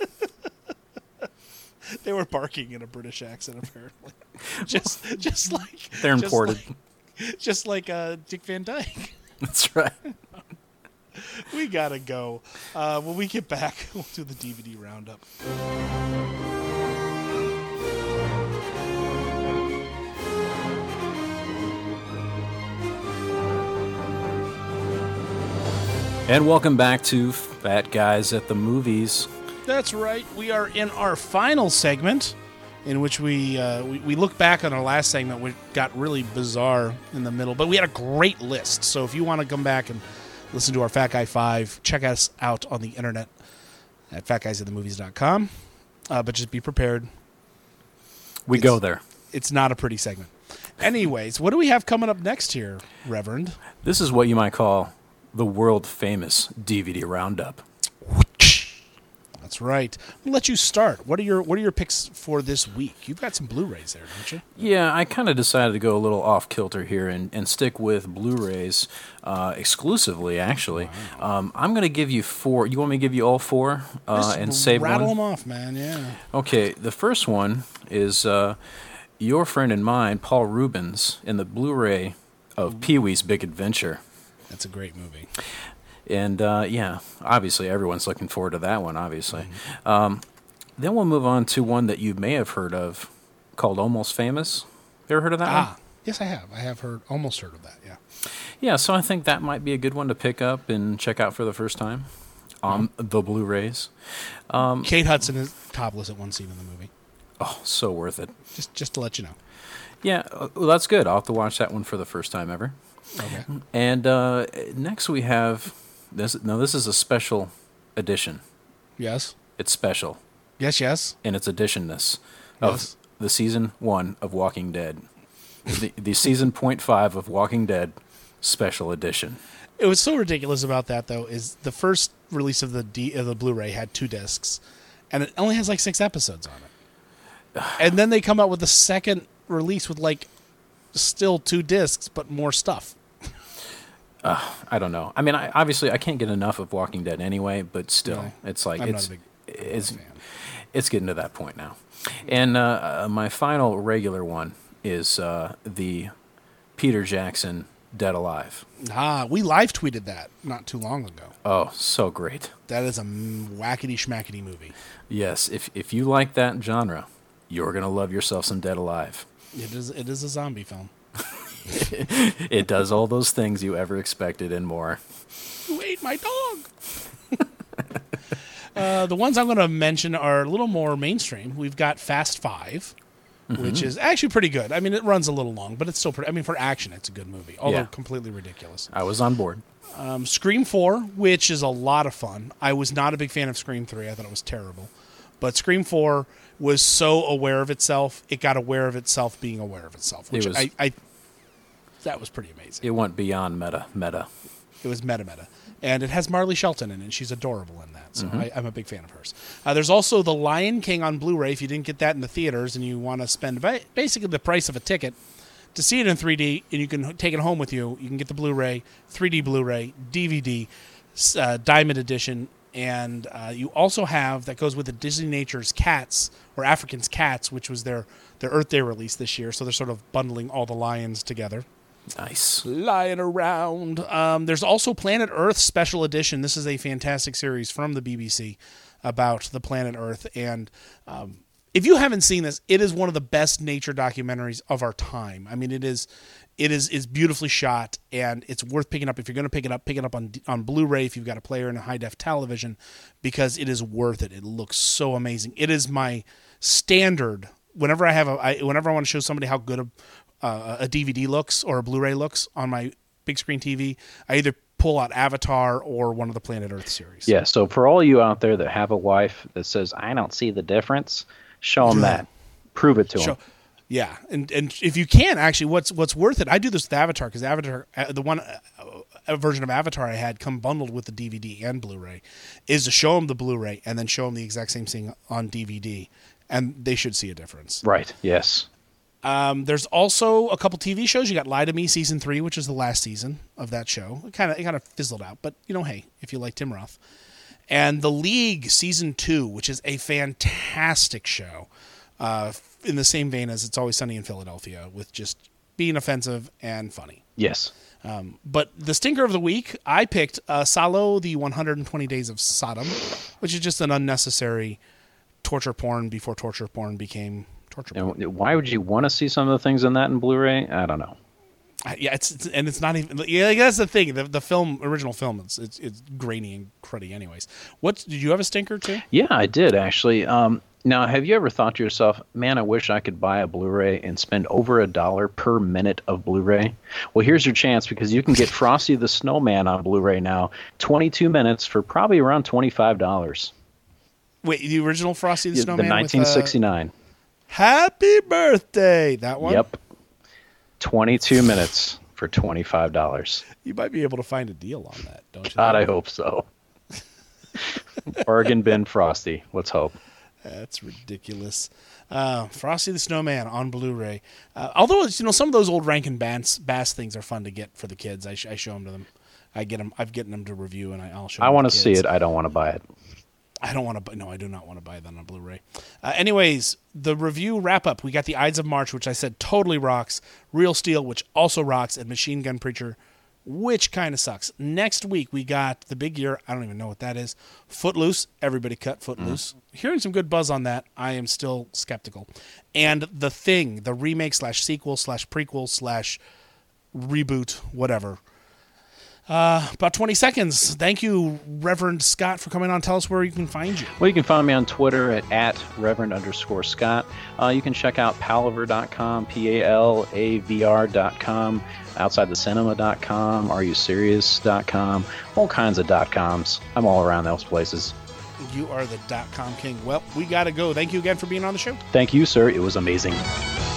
They were barking in a British accent, apparently. Just, just like They're just imported. like- Just like, uh, Dick Van Dyke. That's right. We gotta go. Uh, when we get back, we'll do the D V D roundup. And welcome back to Fat Guys at the Movies. That's right. We are in our final segment, in which we, uh, we we look back on our last segment, which got really bizarre in the middle. But we had a great list. So if you want to come back and listen to our Fat Guy five, check us out on the internet at fat guys at the movies dot com. Uh, but just be prepared. We It's- go there. It's not a pretty segment. Anyways, what do we have coming up next here, Reverend? This is what you might call the world famous D V D roundup. That's right. I'll let you start. What are your What are your picks for this week? You've got some Blu-rays there, don't you? Yeah, I kind of decided to go a little off kilter here and, and stick with Blu-rays uh, exclusively. Actually, um, I'm going to give you four. You want me to give you all four uh, Just and save rattle one? them off, man. Yeah. Okay, the first one is uh, your friend and mine, Paul Rubens, in the Blu-ray of Pee-wee's Big Adventure. That's a great movie. And, uh, yeah, obviously everyone's looking forward to that one, obviously. Um, then we'll move on to one that you may have heard of called Almost Famous. You ever heard of that Ah, one? yes, I have. I have heard, almost heard of that, yeah. Yeah, so I think that might be a good one to pick up and check out for the first time on the Blu-rays. Um, Kate Hudson is topless at one scene in the movie. Oh, so worth it. Just just to let you know. Yeah, uh, well, that's good. I'll have to watch that one for the first time ever. Okay. And uh, next we have this. No, this is a special edition. Yes. It's special. Yes, yes. In its editionness of Yes. the season one of Walking Dead, the, the season point five of Walking Dead special edition. It was so ridiculous about that, though, is the first release of the D, of the Blu-ray had two discs, and it only has like six episodes on it. And then they come out with the second release with like still two discs, but more stuff. Uh, I don't know. I mean, I, obviously, I can't get enough of Walking Dead anyway, but still, Really? it's like I'm not it's a big it's It's getting to that point now. And uh, my final regular one is uh, the Peter Jackson Dead Alive. Ah, we live tweeted that not too long ago. Oh, so great. That is a whackety schmackety movie. Yes, if if you like that genre, you're going to love yourself some Dead Alive. It is it is a zombie film. It does all those things you ever expected and more. You ate my dog. uh, the ones I'm going to mention are a little more mainstream. We've got Fast Five, mm-hmm. which is actually pretty good. I mean, it runs a little long, but it's still pretty. I mean, for action, it's a good movie, although yeah. completely ridiculous. I was on board. Um, Scream Four, which is a lot of fun. I was not a big fan of Scream Three. I thought it was terrible. But Scream Four was so aware of itself, it got aware of itself being aware of itself, which it was, I, I that was pretty amazing. It went beyond meta, meta. It was meta, meta. And it has Marley Shelton in it, and she's adorable in that, so mm-hmm. I, I'm a big fan of hers. Uh, there's also The Lion King on Blu-ray. If you didn't get that in the theaters and you want to spend ba- basically the price of a ticket to see it in three D, and you can take it home with you, you can get the Blu-ray, three D Blu-ray, D V D, uh, Diamond Edition, and uh, you also have, that goes with the Disney Nature's Cats, or African's Cats, which was their, their Earth Day release this year, so they're sort of bundling all the lions together. Nice. Lying around. Um, there's also Planet Earth Special Edition. This is a fantastic series from the B B C about the planet Earth. And um, if you haven't seen this, it is one of the best nature documentaries of our time. I mean, it is it is is beautifully shot, and it's worth picking up. If you're going to pick it up, pick it up on on Blu-ray if you've got a player and a high-def television, because it is worth it. It looks so amazing. It is my standard. Whenever I have a, I, whenever I want to show somebody how good a Uh, a D V D looks or a Blu-ray looks on my big screen T V, I either pull out Avatar or one of the Planet Earth series. Yeah, so for all you out there that have a wife that says, I don't see the difference, show them that. Prove it to show, them. Yeah, and and if you can, actually, what's what's worth it, I do this with Avatar, because Avatar, the one uh, version of Avatar I had come bundled with the D V D and Blu-ray, is to show them the Blu-ray and then show them the exact same thing on D V D, and they should see a difference. Right, yes. Um, there's also a couple T V shows. You got Lie to Me season three, which is the last season of that show. It kind of it kind of fizzled out, but you know, hey, if you like Tim Roth, and The League season two, which is a fantastic show, uh, in the same vein as It's Always Sunny in Philadelphia, with just being offensive and funny. Yes. Um, but the stinker of the week, I picked uh, Salo, the one hundred twenty Days of Sodom, which is just an unnecessary torture porn before torture porn became. And why would you want to see some of the things in that in Blu-ray? I don't know. Uh, yeah, it's, it's and it's not even. Yeah, that's the thing. The the film, original film, it's it's, it's grainy and cruddy. Anyways, what did you have a stinker too? Yeah, I did actually. Um, now, have you ever thought to yourself, "Man, I wish I could buy a Blu-ray and spend over a dollar per minute of Blu-ray"? Well, here's your chance, because you can get Frosty the Snowman on Blu-ray now, twenty-two minutes for probably around twenty-five dollars. Wait, the original Frosty the yeah, Snowman, the nineteen sixty-nine. With, uh... Happy birthday! That one? Yep. twenty-two minutes for twenty-five dollars. You might be able to find a deal on that, don't you? God, I hope so. Bargain bin Frosty. Let's hope. That's ridiculous. Uh, Frosty the Snowman on Blu-ray. Uh, although, you know, some of those old Rankin Bass, Bass things are fun to get for the kids. I, sh- I show them to them. I get them. I've gotten them to review, and I, I'll show them. I want to see it. I don't want to buy it. I don't want to buy. No, I do not want to buy that on Blu-ray. Uh, anyways, the review wrap up. We got The Ides of March, which I said totally rocks. Real Steel, which also rocks, and Machine Gun Preacher, which kind of sucks. Next week we got the big year. I don't even know what that is. Footloose. Everybody cut Footloose. Mm. Hearing some good buzz on that. I am still skeptical. And The Thing, the remake slash sequel slash prequel slash reboot, whatever. Uh, about twenty seconds. Thank you, Reverend Scott, for coming on. Tell us where you can find you. Well, you can find me on Twitter at, at Reverend underscore Scott. Uh, you can check out palaver dot com, P A L A V R dot com, outside the cinema dot com, are you serious dot com, all kinds of dot coms. I'm all around those places. You are the dot com king. Well, we got to go. Thank you again for being on the show. Thank you, sir. It was amazing.